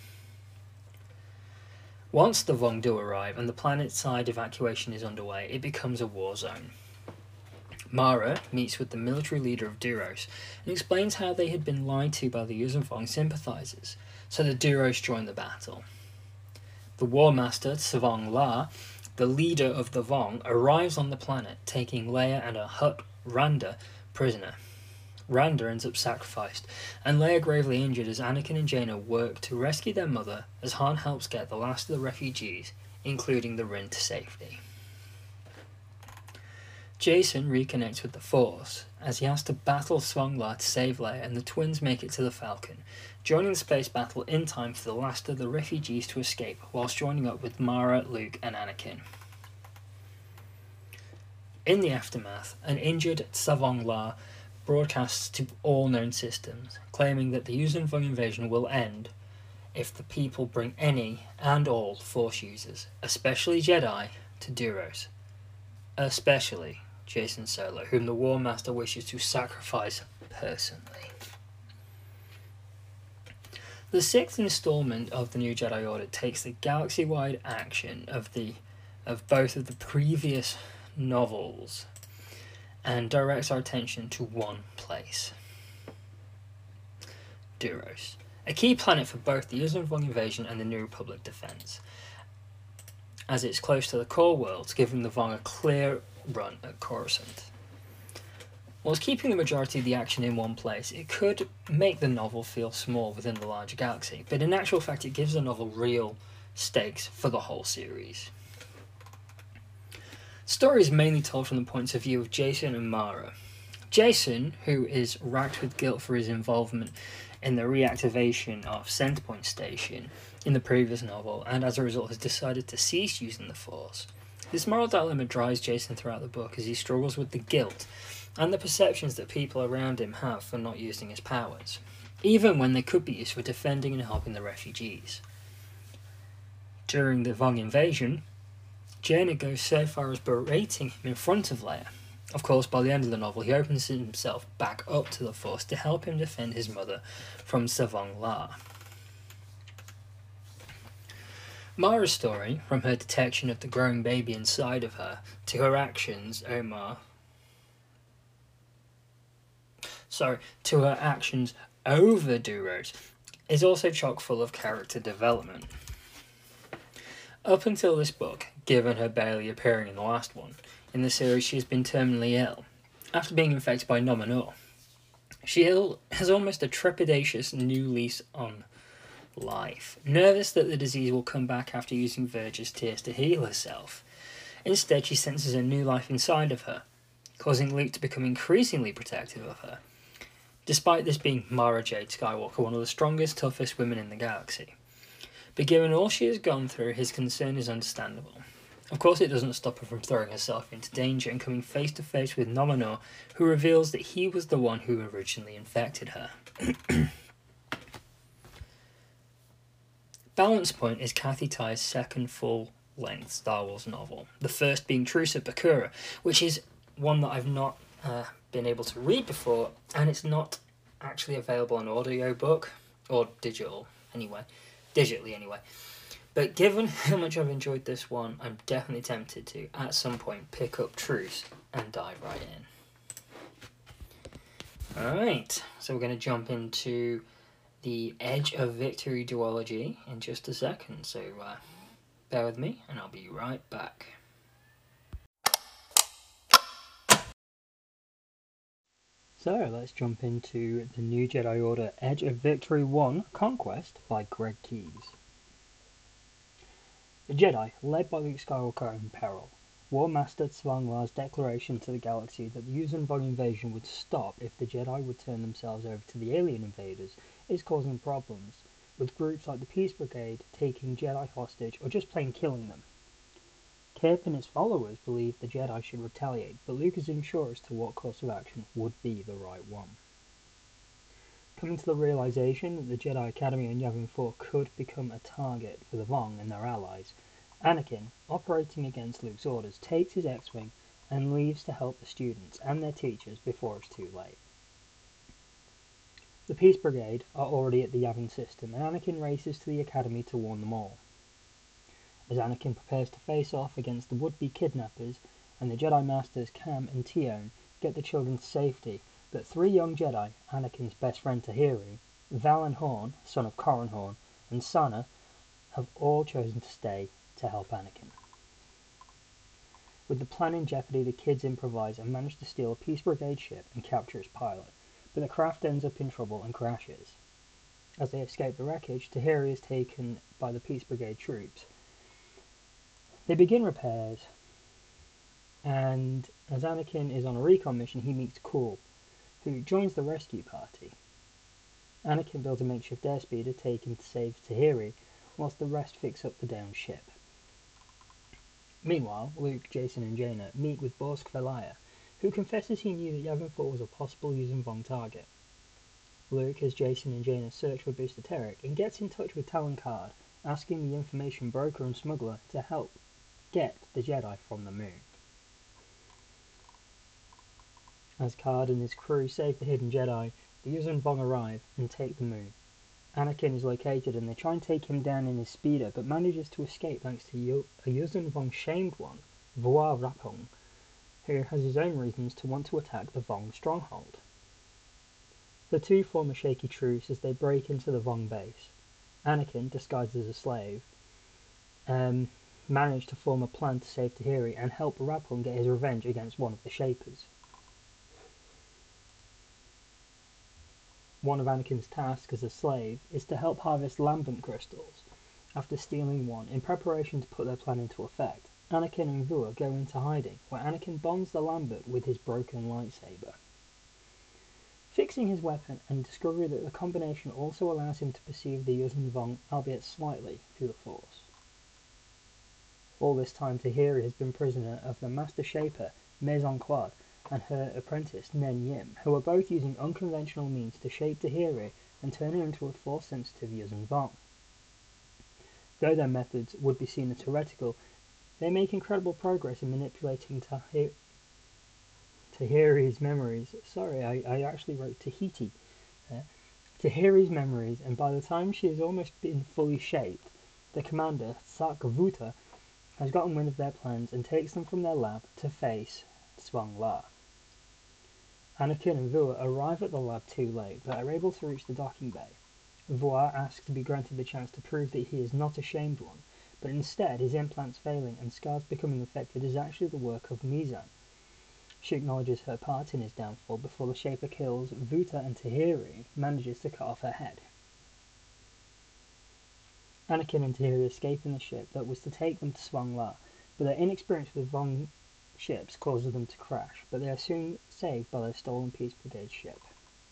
Once the Vong do arrive and the planetside evacuation is underway, it becomes a war zone. Mara meets with the military leader of Duros and explains how they had been lied to by the Yuuzhan Vong sympathizers, so the Duros join the battle. The War Master, Tsavong La, the leader of the Vong, arrives on the planet, taking Leia and her hut, Randa, prisoner. Randa ends up sacrificed, and Leia gravely injured as Anakin and Jaina work to rescue their mother as Han helps get the last of the refugees, including the Rin, to safety. Jacen reconnects with the Force, as he has to battle Tsavong La to save Leia, and the twins make it to the Falcon, joining the space battle in time for the last of the refugees to escape, whilst joining up with Mara, Luke, and Anakin. In the aftermath, an injured Tsavong La broadcasts to all known systems, claiming that the Yuuzhan Vong invasion will end if the people bring any and all Force users, especially Jedi, to Duros. Especially Jacen Solo, whom the War Master wishes to sacrifice personally. The sixth installment of the New Jedi Order takes the galaxy-wide action of both of the previous novels and directs our attention to one place. Duros, a key planet for both the Yuuzhan Vong invasion and the New Republic defense, as it's close to the core worlds, giving the Vong a clear run at Coruscant. Whilst keeping the majority of the action in one place, it could make the novel feel small within the larger galaxy, but in actual fact it gives the novel real stakes for the whole series. The story is mainly told from the points of view of Jacen and Mara. Jacen, who is racked with guilt for his involvement in the reactivation of Centerpoint Station in the previous novel, and as a result has decided to cease using the Force. This moral dilemma drives Jacen throughout the book as he struggles with the guilt and the perceptions that people around him have for not using his powers, even when they could be used for defending and helping the refugees. During the Vong invasion, Jaina goes so far as berating him in front of Leia. Of course, by the end of the novel, he opens himself back up to the Force to help him defend his mother from Tsavong La. Mara's story, from her detection of the growing baby inside of her to her actions over Duros, is also chock full of character development. Up until this book, given her barely appearing in the last one, in the series she has been terminally ill, after being infected by Nominor. She has almost a trepidatious new lease on life, nervous that the disease will come back after using Verge's tears to heal herself. Instead, she senses a new life inside of her, causing Luke to become increasingly protective of her, despite this being Mara Jade Skywalker, one of the strongest, toughest women in the galaxy. But given all she has gone through, his concern is understandable. Of course, it doesn't stop her from throwing herself into danger and coming face to face with Nominor, who reveals that he was the one who originally infected her. Balance Point is Kathy Tye's second full-length Star Wars novel, the first being Truce at Bakura, which is one that I've not been able to read before, and it's not actually available on audiobook, or digitally anyway. But given how much I've enjoyed this one, I'm definitely tempted to, at some point, pick up Truce and dive right in. Alright, so we're going to jump into the Edge of Victory duology in just a second, so bear with me and I'll be right back. So let's jump into the New Jedi Order Edge of Victory 1 Conquest by Greg Keyes. The Jedi, led by Luke Skywalker, are in peril. War Master Tsavong La's declaration to the galaxy that the Yuuzhan Vong invasion would stop if the Jedi would turn themselves over to the alien invaders is causing problems, with groups like the Peace Brigade taking Jedi hostage or just plain killing them. Kip and his followers believe the Jedi should retaliate, but Luke is unsure as to what course of action would be the right one. Coming to the realization that the Jedi Academy on Yavin 4 could become a target for the Vong and their allies, Anakin, operating against Luke's orders, takes his X-Wing and leaves to help the students and their teachers before it's too late. The Peace Brigade are already at the Yavin system, and Anakin races to the Academy to warn them all. As Anakin prepares to face off against the would-be kidnappers and the Jedi Masters Cam and Tion, get the children to safety, but 3 young Jedi, Anakin's best friend Tahiri, Valen Horn, son of Corran Horn, and Sana, have all chosen to stay to help Anakin. With the plan in jeopardy, the kids improvise and manage to steal a Peace Brigade ship and capture its pilot, but the craft ends up in trouble and crashes. As they escape the wreckage, Tahiri is taken by the Peace Brigade troops. They begin repairs, and as Anakin is on a recon mission, he meets Cool, who joins the rescue party. Anakin builds a makeshift airspeeder to take him to save Tahiri, whilst the rest fix up the downed ship. Meanwhile, Luke, Jason and Jaina meet with Bossk Velaya, who confesses he knew that Yavin 4 was a possible Yuuzhan Vong target. Luke has Jason and Jaina search for Booster Terrik and gets in touch with Talon Karrde, asking the information broker and smuggler to help get the Jedi from the moon. As Karrde and his crew save the hidden Jedi, the Yuuzhan Vong arrive and take the moon. Anakin is located and they try and take him down in his speeder, but manages to escape thanks to a Yuuzhan Vong shamed one, Vuar Rapung, who has his own reasons to want to attack the Vong stronghold. The two form a shaky truce as they break into the Vong base. Anakin, disguised as a slave, managed to form a plan to save Tahiri and help Rapung get his revenge against one of the Shapers. One of Anakin's tasks as a slave is to help harvest lambent crystals. After stealing one, in preparation to put their plan into effect, Anakin and Vuar go into hiding, where Anakin bonds the lambent with his broken lightsaber. Fixing his weapon and discovery that the combination also allows him to perceive the Yuuzhan Vong, albeit slightly, through the Force. All this time Tahiri has been prisoner of the Master Shaper, Maison Quad, and her apprentice, Nen Yim, who are both using unconventional means to shape Tahiri and turn her into a Force-sensitive Yuuzhan Vong. Though their methods would be seen as heretical, they make incredible progress in manipulating Tahiri's memories. Sorry, I actually wrote Tahiti there. Tahiri's memories, and by the time she has almost been fully shaped, the commander, Sak Vuta, has gotten wind of their plans and takes them from their lab to face Zwang La. Anakin and Vuar arrive at the lab too late, but are able to reach the docking bay. Vuar asks to be granted the chance to prove that he is not a shamed one, but instead his implants failing and scars becoming infected is actually the work of Mizan. She acknowledges her part in his downfall before the Shaper kills Vuta and Tahiri manages to cut off her head. Anakin and Tahiri escape in the ship that was to take them to Zwang La, but their inexperience with Vong ships causes them to crash, but they are soon saved by their stolen Peace Brigade ship.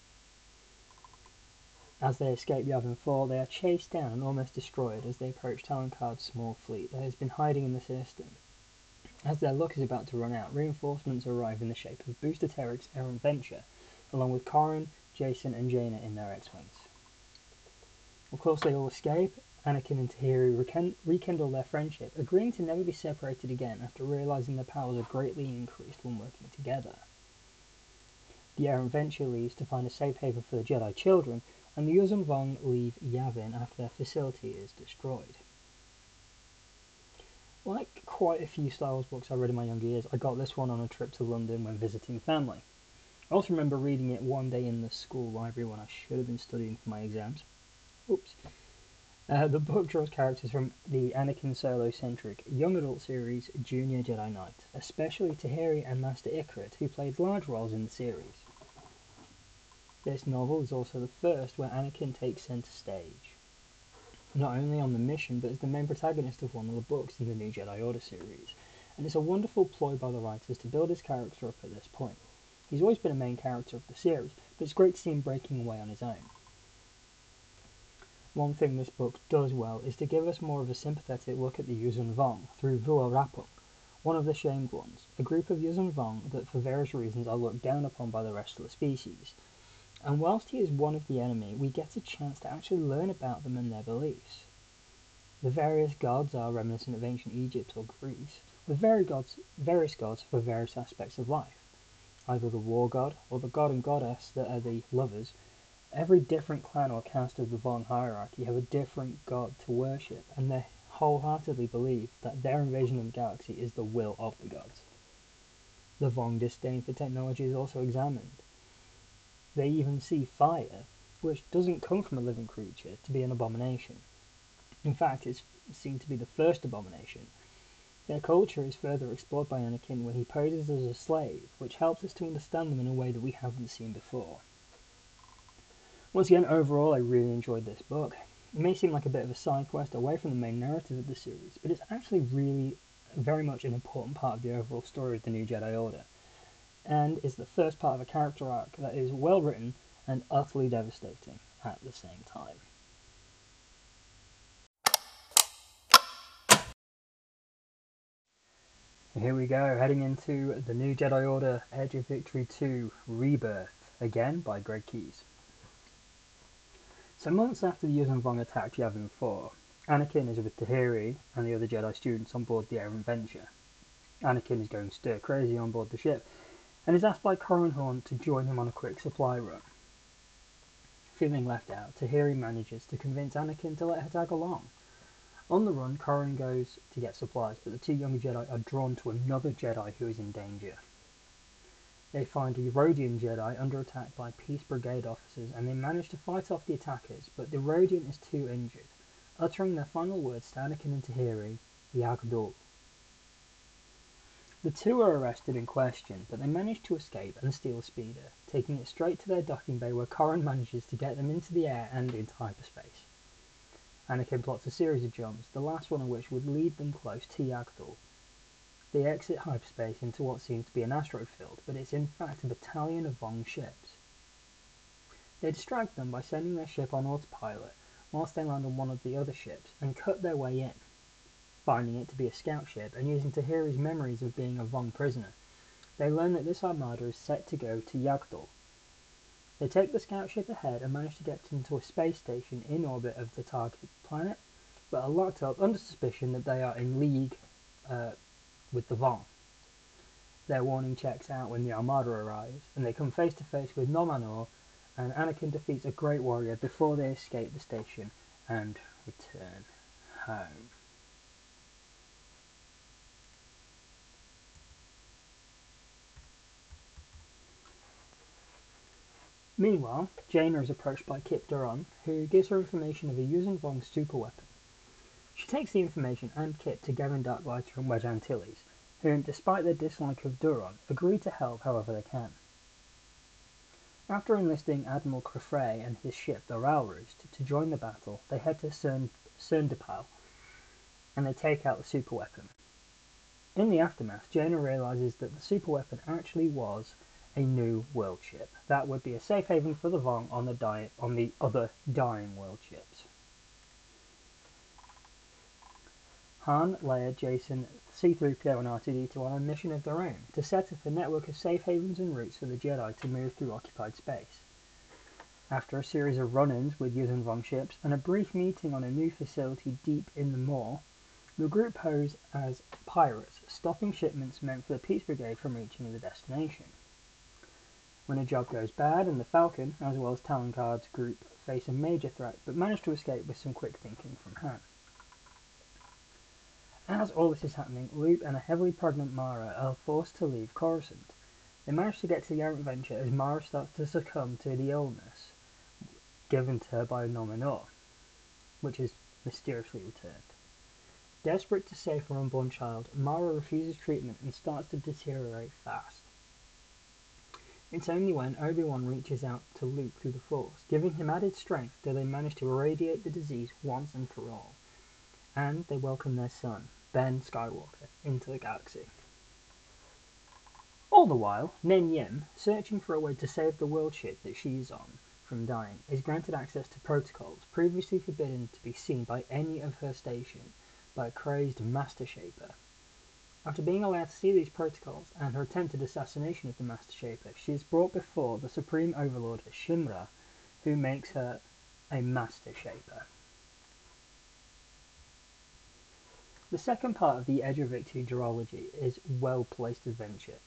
As they escape Yavin 4, they are chased down and almost destroyed as they approach Talon Karrde's small fleet that has been hiding in the system. As their luck is about to run out, reinforcements arrive in the shape of Booster Terrik's Errant Venture, along with Corran, Jason and Jaina in their X-Wings. Of course they all escape. Anakin and Tahiri rekindle their friendship, agreeing to never be separated again after realizing their powers are greatly increased when working together. The Errant Venture leaves to find a safe haven for the Jedi children, and the Yuuzhan Vong leave Yavin after their facility is destroyed. Like quite a few Star Wars books I read in my younger years, I got this one on a trip to London when visiting family. I also remember reading it one day in the school library when I should have been studying for my exams. Oops. The book draws characters from the Anakin Solo-centric young adult series Junior Jedi Knight, especially Tahiri and Master Ikrit, who played large roles in the series. This novel is also the first where Anakin takes centre stage, not only on the mission, but as the main protagonist of one of the books in the New Jedi Order series, and it's a wonderful ploy by the writers to build his character up at this point. He's always been a main character of the series, but it's great to see him breaking away on his own. One thing this book does well is to give us more of a sympathetic look at the Yuuzhan Vong through Vuar Rapung, one of the shamed ones, a group of Yuuzhan Vong that for various reasons are looked down upon by the rest of the species. And whilst he is one of the enemy, we get a chance to actually learn about them and their beliefs. The various gods are reminiscent of ancient Egypt or Greece, with various gods for various aspects of life, either the war god or the god and goddess that are the lovers. Every different clan or caste of the Vong hierarchy have a different god to worship, and they wholeheartedly believe that their invasion of the galaxy is the will of the gods. The Vong disdain for technology is also examined. They even see fire, which doesn't come from a living creature, to be an abomination. In fact, it's seen to be the first abomination. Their culture is further explored by Anakin, where he poses as a slave, which helps us to understand them in a way that we haven't seen before. Once again, overall, I really enjoyed this book. It may seem like a bit of a side quest away from the main narrative of the series, but it's actually really very much an important part of the overall story of the New Jedi Order, and is the first part of a character arc that is well written and utterly devastating at the same time. Here we go, heading into the New Jedi Order Edge of Victory 2 Rebirth, again by Greg Keyes. So months after the Yuuzhan Vong attacked Yavin 4, Anakin is with Tahiri and the other Jedi students on board the Errant Venture. Anakin is going stir crazy on board the ship and is asked by Corran Horn to join him on a quick supply run. Feeling left out, Tahiri manages to convince Anakin to let her tag along. On the run, Corran goes to get supplies, but the two younger Jedi are drawn to another Jedi who is in danger. They find a Rodian Jedi under attack by Peace Brigade officers, and they manage to fight off the attackers, but the Rodian is too injured, uttering their final words to Anakin and Tahiri, Yagdul. The two are arrested and questioned, but they manage to escape and steal a speeder, taking it straight to their docking bay, where Corran manages to get them into the air and into hyperspace. Anakin plots a series of jumps, the last one of which would lead them close to Yagdul. They exit hyperspace into what seems to be an asteroid field, but it's in fact a battalion of Vong ships. They distract them by sending their ship on autopilot, whilst they land on one of the other ships and cut their way in, finding it to be a scout ship and using Tahiri's memories of being a Vong prisoner. They learn that this armada is set to go to Yagdul. They take the scout ship ahead and manage to get into a space station in orbit of the target planet, but are locked up under suspicion that they are in league with the Vong. Their warning checks out when the Armada arrives, and they come face to face with Nomanor, and Anakin defeats a great warrior before they escape the station and return home. Meanwhile, Jaina is approached by Kyp Durron, who gives her information of a Yuuzhan Vong superweapon. She takes the information and Kyp to Gavin Darklighter and Wedge Antilles, whom, despite their dislike of Durron, agree to help however they can. After enlisting Admiral Crefray and his ship, the Ralroost, to join the battle, they head to Cerndappal, and they take out the superweapon. In the aftermath, Jaina realises that the superweapon actually was a new world ship. That would be a safe haven for the Vong on the other dying world ships. Han, Leia, Jason, C-3PO and R2-D2 are on a mission of their own to set up a network of safe havens and routes for the Jedi to move through occupied space. After a series of run-ins with Yuuzhan Vong ships and a brief meeting on a new facility deep in the Maw, the group pose as pirates, stopping shipments meant for the Peace Brigade from reaching the destination. When a job goes bad, and the Falcon, as well as Talon Karrde's group, face a major threat, but manage to escape with some quick thinking from Han. As all this is happening, Luke and a heavily pregnant Mara are forced to leave Coruscant. They manage to get to the Errant Venture as Mara starts to succumb to the illness given to her by Nomanor, which is mysteriously returned. Desperate to save her unborn child, Mara refuses treatment and starts to deteriorate fast. It's only when Obi-Wan reaches out to Luke through the Force, giving him added strength, that they manage to irradiate the disease once and for all. And they welcome their son, Ben Skywalker, into the galaxy. All the while, Nen Yim, searching for a way to save the world ship that she's on from dying, is granted access to protocols previously forbidden to be seen by any of her station by a crazed Master Shaper. After being allowed to see these protocols and her attempted assassination of the Master Shaper, she is brought before the Supreme Overlord Shimra, who makes her a Master Shaper. The second part of the Edge of Victory duology is a well-paced adventure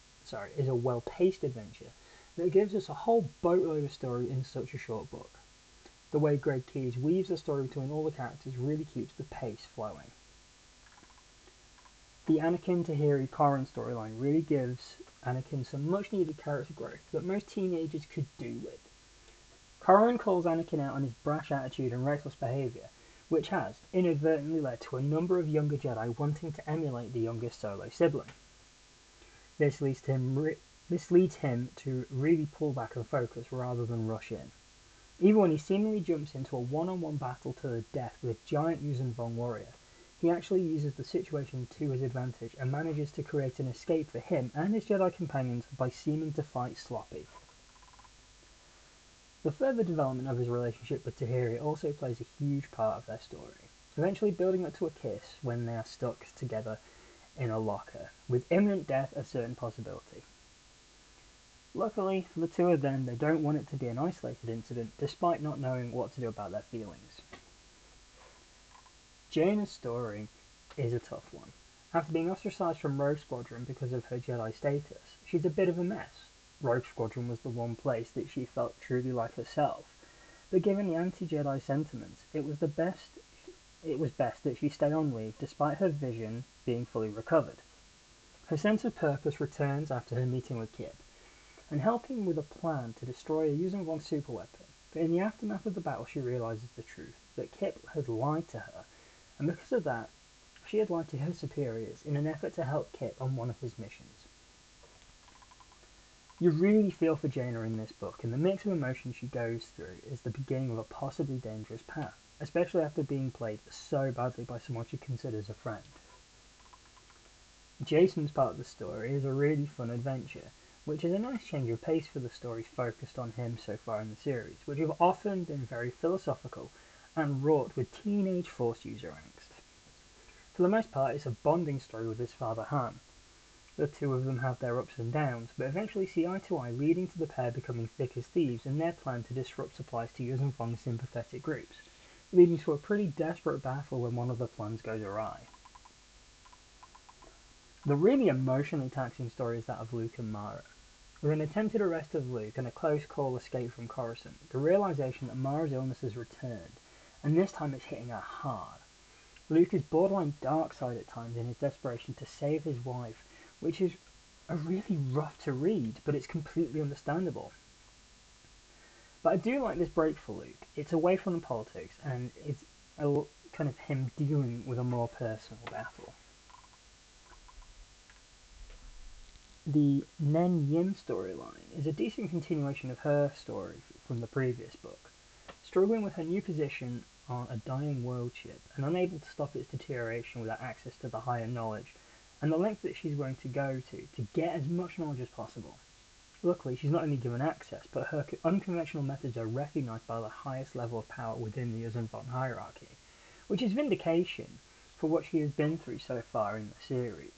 that gives us a whole boatload of story in such a short book. The way Greg Keyes weaves the story between all the characters really keeps the pace flowing. The Anakin Tahiri Corran storyline really gives Anakin some much needed character growth that most teenagers could do with. Corran calls Anakin out on his brash attitude and reckless behaviour, which has inadvertently led to a number of younger Jedi wanting to emulate the youngest Solo sibling. This leads him to really pull back and focus rather than rush in. Even when he seemingly jumps into a one-on-one battle to the death with a giant Yuuzhan Vong warrior, he actually uses the situation to his advantage and manages to create an escape for him and his Jedi companions by seeming to fight sloppy. The further development of his relationship with Tahiri also plays a huge part of their story, eventually building up to a kiss when they are stuck together in a locker, with imminent death a certain possibility. Luckily for the two of them, they don't want it to be an isolated incident, despite not knowing what to do about their feelings. Jaina's story is a tough one. After being ostracized from Rogue Squadron because of her Jedi status, she's a bit of a mess. Rogue Squadron was the one place that she felt truly like herself, but given the anti-Jedi sentiments, it was best that she stay on leave despite her vision being fully recovered. Her sense of purpose returns after her meeting with Kip, and helping with a plan to destroy a Yuuzhan Vong superweapon, but in the aftermath of the battle she realises the truth, that Kip had lied to her, and because of that, she had lied to her superiors in an effort to help Kip on one of his missions. You really feel for Jaina in this book, and the mix of emotions she goes through is the beginning of a possibly dangerous path, especially after being played so badly by someone she considers a friend. Jacen's part of the story is a really fun adventure, which is a nice change of pace for the stories focused on him so far in the series, which have often been very philosophical and wrought with teenage Force user angst. For the most part, it's a bonding story with his father Han. The two of them have their ups and downs, but eventually see eye to eye, leading to the pair becoming thick as thieves in their plan to disrupt supplies to Yuuzhan Vong's sympathetic groups, leading to a pretty desperate battle when one of the plans goes awry. The really emotionally taxing story is that of Luke and Mara. With an attempted arrest of Luke and a close call escape from Coruscant, the realization that Mara's illness has returned, and this time it's hitting her hard. Luke is borderline dark side at times in his desperation to save his wife, which is a really rough to read, but it's completely understandable. But I do like this break for Luke. It's away from the politics, and it's kind of him dealing with a more personal battle. The Nen Yim storyline is a decent continuation of her story from the previous book. Struggling with her new position on a dying world ship and unable to stop its deterioration without access to the higher knowledge, and the length that she's willing to go to get as much knowledge as possible. Luckily, she's not only given access, but her unconventional methods are recognised by the highest level of power within the Yuuzhan Vong hierarchy, which is vindication for what she has been through so far in the series.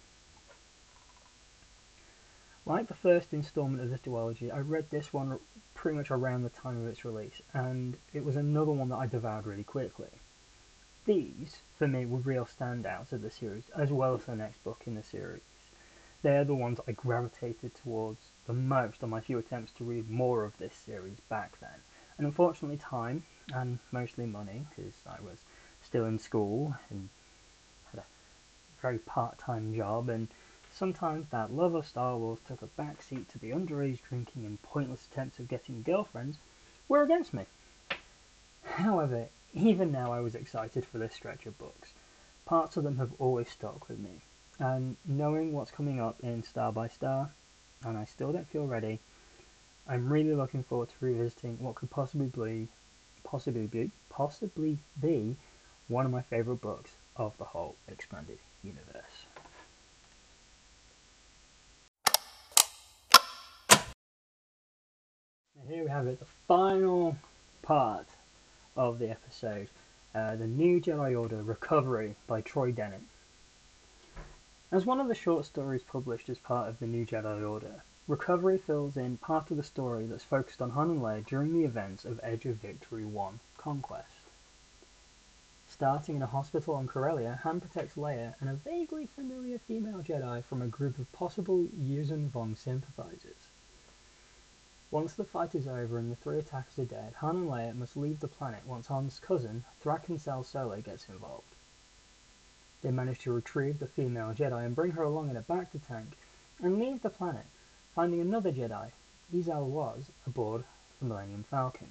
Like the first instalment of this duology, I read this one pretty much around the time of its release, and it was another one that I devoured really quickly. These, for me, were real standouts of the series, as well as the next book in the series. They're the ones I gravitated towards the most on my few attempts to read more of this series back then. And unfortunately time, and mostly money, because I was still in school and had a very part-time job, and sometimes that love of Star Wars took a backseat to the underage drinking and pointless attempts of getting girlfriends, were against me. However, even now I was excited for this stretch of books. Parts of them have always stuck with me, and knowing what's coming up in Star by Star, and I still don't feel ready, I'm really looking forward to revisiting what could possibly be one of my favourite books of the whole expanded universe. And here we have it, the final part of the episode, The New Jedi Order Recovery by Troy Denning. As one of the short stories published as part of the New Jedi Order, Recovery fills in part of the story that's focused on Han and Leia during the events of Edge of Victory 1 Conquest. Starting in a hospital on Corellia, Han protects Leia and a vaguely familiar female Jedi from a group of possible Yuuzhan Vong sympathizers. Once the fight is over and the three attackers are dead, Han and Leia must leave the planet once Han's cousin, Thraken Sel Solo, gets involved. They manage to retrieve the female Jedi and bring her along in a bacta tank and leave the planet, finding another Jedi, Izal was, aboard the Millennium Falcon.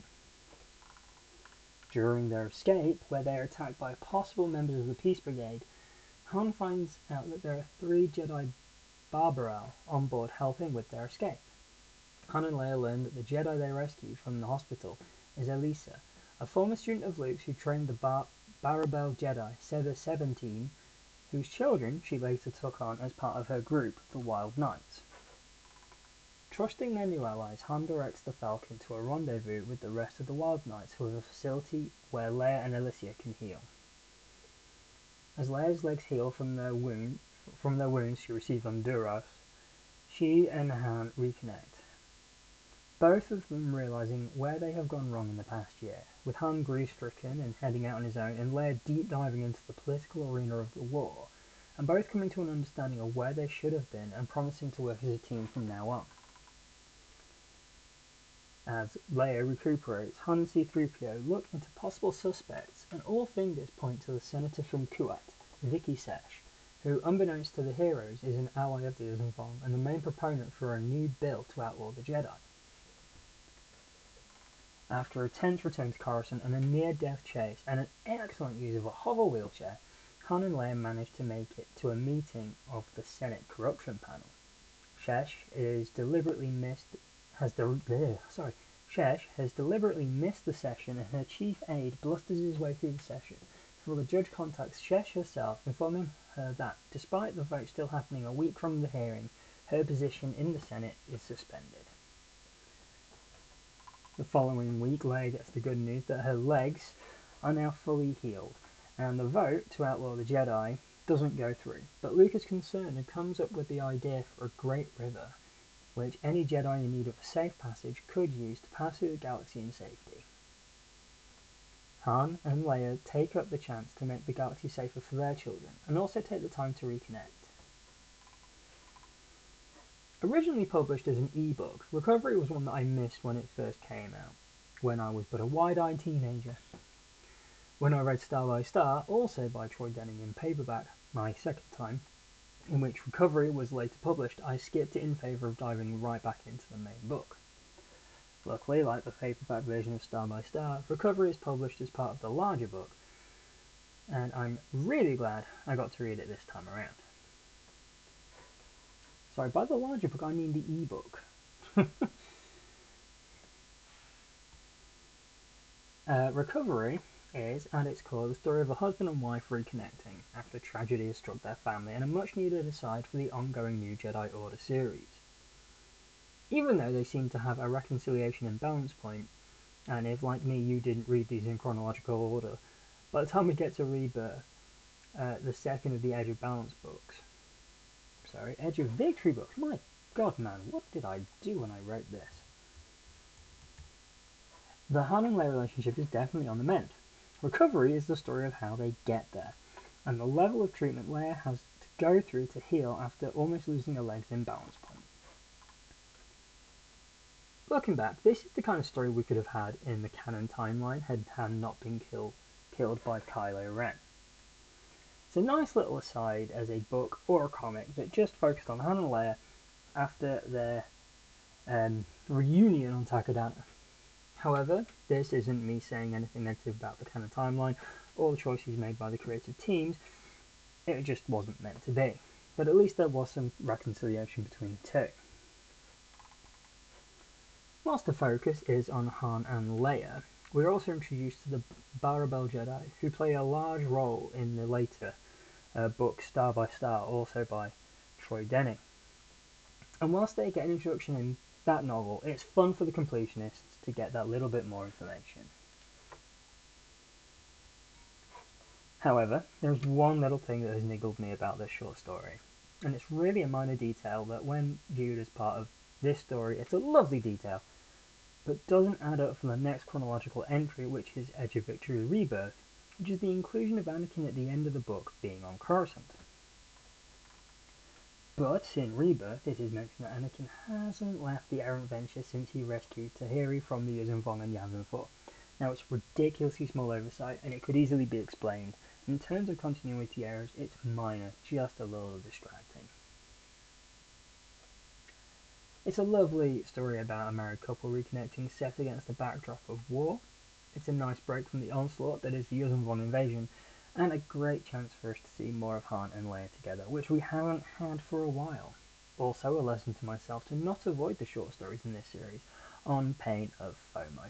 During their escape, where they are attacked by possible members of the Peace Brigade, Han finds out that there are 3 Jedi Barbarel on board helping with their escape. Han and Leia learn that the Jedi they rescue from the hospital is Elisa, a former student of Luke's who trained the Barabel Jedi Seba 17, whose children she later took on as part of her group, the Wild Knights. Trusting their new allies, Han directs the Falcon to a rendezvous with the rest of the Wild Knights who have a facility where Leia and Alicia can heal. As Leia's legs heal from their wounds she received on Duras, she and Han reconnect, both of them realizing where they have gone wrong in the past year, with Han grief-stricken and heading out on his own, and Leia deep diving into the political arena of the war, and both coming to an understanding of where they should have been and promising to work as a team from now on. As Leia recuperates, Han and C-3PO look into possible suspects, and all fingers point to the senator from Kuat, Vicky Sesh, who, unbeknownst to the heroes, is an ally of the Yuuzhan Vong and the main proponent for a new bill to outlaw the Jedi. After a tense return to Coruscant and a near-death chase and an excellent use of a hover wheelchair, Han and Leia manage to make it to a meeting of the Senate Corruption Panel. Shesh has deliberately missed the session, and her chief aide blusters his way through the session before the judge contacts Shesh herself, informing her that, despite the vote still happening a week from the hearing, her position in the Senate is suspended. The following week, Leia gets the good news that her legs are now fully healed, and the vote to outlaw the Jedi doesn't go through. But Luke is concerned and comes up with the idea for a great river, which any Jedi in need of a safe passage could use to pass through the galaxy in safety. Han and Leia take up the chance to make the galaxy safer for their children, and also take the time to reconnect. Originally published as an e-book, Recovery was one that I missed when it first came out, when I was but a wide-eyed teenager. When I read Star by Star, also by Troy Denning in paperback, my second time, in which Recovery was later published, I skipped it in favour of diving right back into the main book. Luckily, like the paperback version of Star by Star, Recovery is published as part of the larger book, and I'm really glad I got to read it this time around. Sorry, by the larger book I mean the e-book. Recovery is, at its core, the story of a husband and wife reconnecting after tragedy has struck their family, and a much-needed aside for the ongoing New Jedi Order series. Even though they seem to have a reconciliation and balance point, and if, like me, you didn't read these in chronological order, by the time we get to Rebirth, the second of the Edge of Victory books, my god man, what did I do when I wrote this? The Han and Leia relationship is definitely on the mend. Recovery is the story of how they get there, and the level of treatment Leia has to go through to heal after almost losing her legs in Balance Point. Looking back, this is the kind of story we could have had in the canon timeline had Han not been killed by Kylo Ren. It's a nice little aside as a book or a comic that just focused on Han and Leia after their reunion on Takodana. However, this isn't me saying anything negative about the canon timeline or the choices made by the creative teams. It just wasn't meant to be. But at least there was some reconciliation between the two. Whilst the focus is on Han and Leia, we're also introduced to the Barabel Jedi, who play a large role in the later book Star by Star, also by Troy Denning. And whilst they get an introduction in that novel, it's fun for the completionists to get that little bit more information. However, there's one little thing that has niggled me about this short story, and it's really a minor detail that when viewed as part of this story, it's a lovely detail, but doesn't add up for the next chronological entry, which is Edge of Victory Rebirth, which is the inclusion of Anakin at the end of the book being on Coruscant. But in Rebirth, it is mentioned that Anakin hasn't left the errant venture since he rescued Tahiri from the Yuuzhan Vong and Yavin 4. Now, it's a ridiculously small oversight, and it could easily be explained. In terms of continuity errors, it's minor, just a little distracting. It's a lovely story about a married couple reconnecting set against the backdrop of war. It's a nice break from the onslaught that is the Yuuzhan Vong invasion, and a great chance for us to see more of Han and Leia together, which we haven't had for a while. Also, a lesson to myself to not avoid the short stories in this series, on pain of FOMO.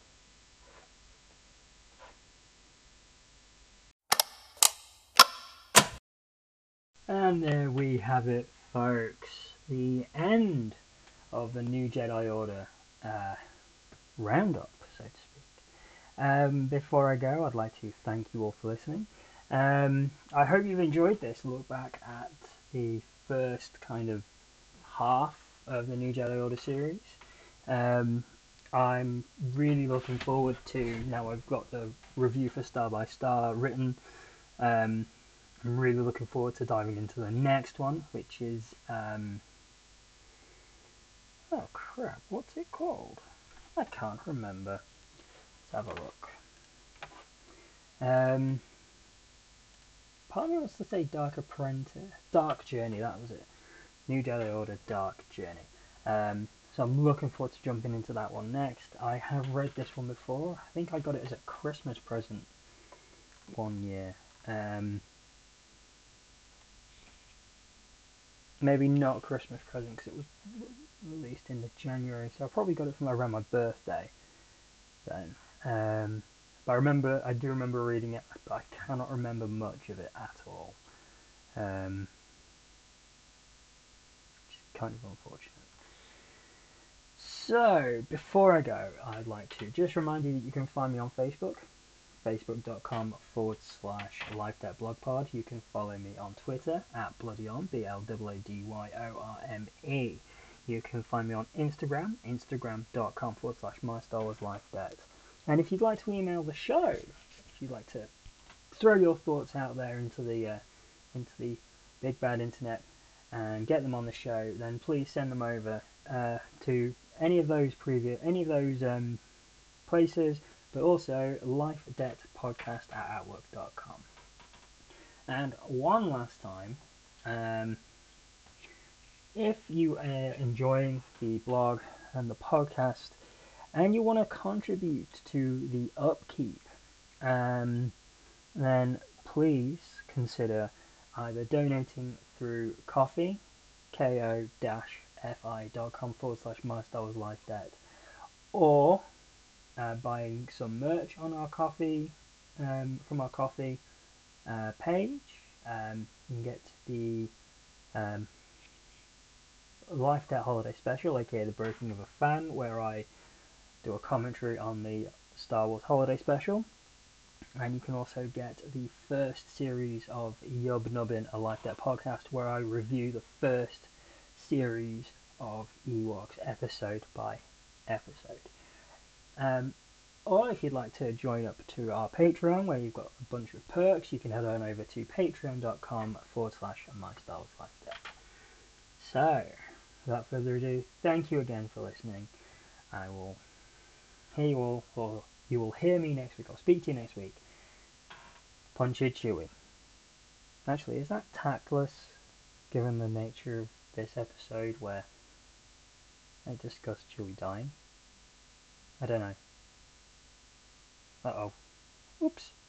And there we have it, folks. The end of the New Jedi Order roundup, so to speak. Before I go, I'd like to thank you all for listening. I hope you've enjoyed this look back at the first kind of half of the New Jedi Order series. I'm really looking forward to, now I've got the review for Star by Star written, I'm really looking forward to diving into the next one, which is, oh crap, what's it called? I can't remember. Let's have a look. Part of me wants to say Dark Apprentice, Dark Journey, that was it. New Jedi Order Dark Journey. So I'm looking forward to jumping into that one next. I have read this one before. I think I got it as a Christmas present one year. Maybe not a Christmas present because it was released in the January, so I probably got it from around my birthday then. But I do remember reading it, but I cannot remember much of it at all. Which is kind of unfortunate. So, before I go, I'd like to just remind you that you can find me on Facebook, facebook.com/LifeDebtBlogPod. You can follow me on Twitter at BloodyOrme, BLADYORME. You can find me on Instagram, instagram.com/MyStarWarsLifeDebt. And if you'd like to email the show, if you'd like to throw your thoughts out there into the big bad internet and get them on the show, then please send them over to any of those places, but also lifedebtpodcast@outlook.com. And one last time, if you are enjoying the blog and the podcast and you want to contribute to the upkeep, then please consider either donating through Ko-fi, ko-fi.com/MyStarWarsLifeDebt, or buying some merch on our Ko-fi, from our Ko-fi page. You can get the Life Debt Holiday Special, aka The Breaking of a Fan, where I do a commentary on the Star Wars Holiday Special. And you can also get the first series of Yub Nubbin, a Life Debt podcast, where I review the first series of Ewoks episode by episode. Or if you'd like to join up to our Patreon, where you've got a bunch of perks, you can head on over to patreon.com/MyStarWarsLifeDebt. So, without further ado, thank you again for listening. I will hear you all, or you will hear me next week. I'll speak to you next week. Punch it, Chewie. Actually, is that tactless, given the nature of this episode where I discuss Chewie dying? I don't know. Uh-oh. Oops.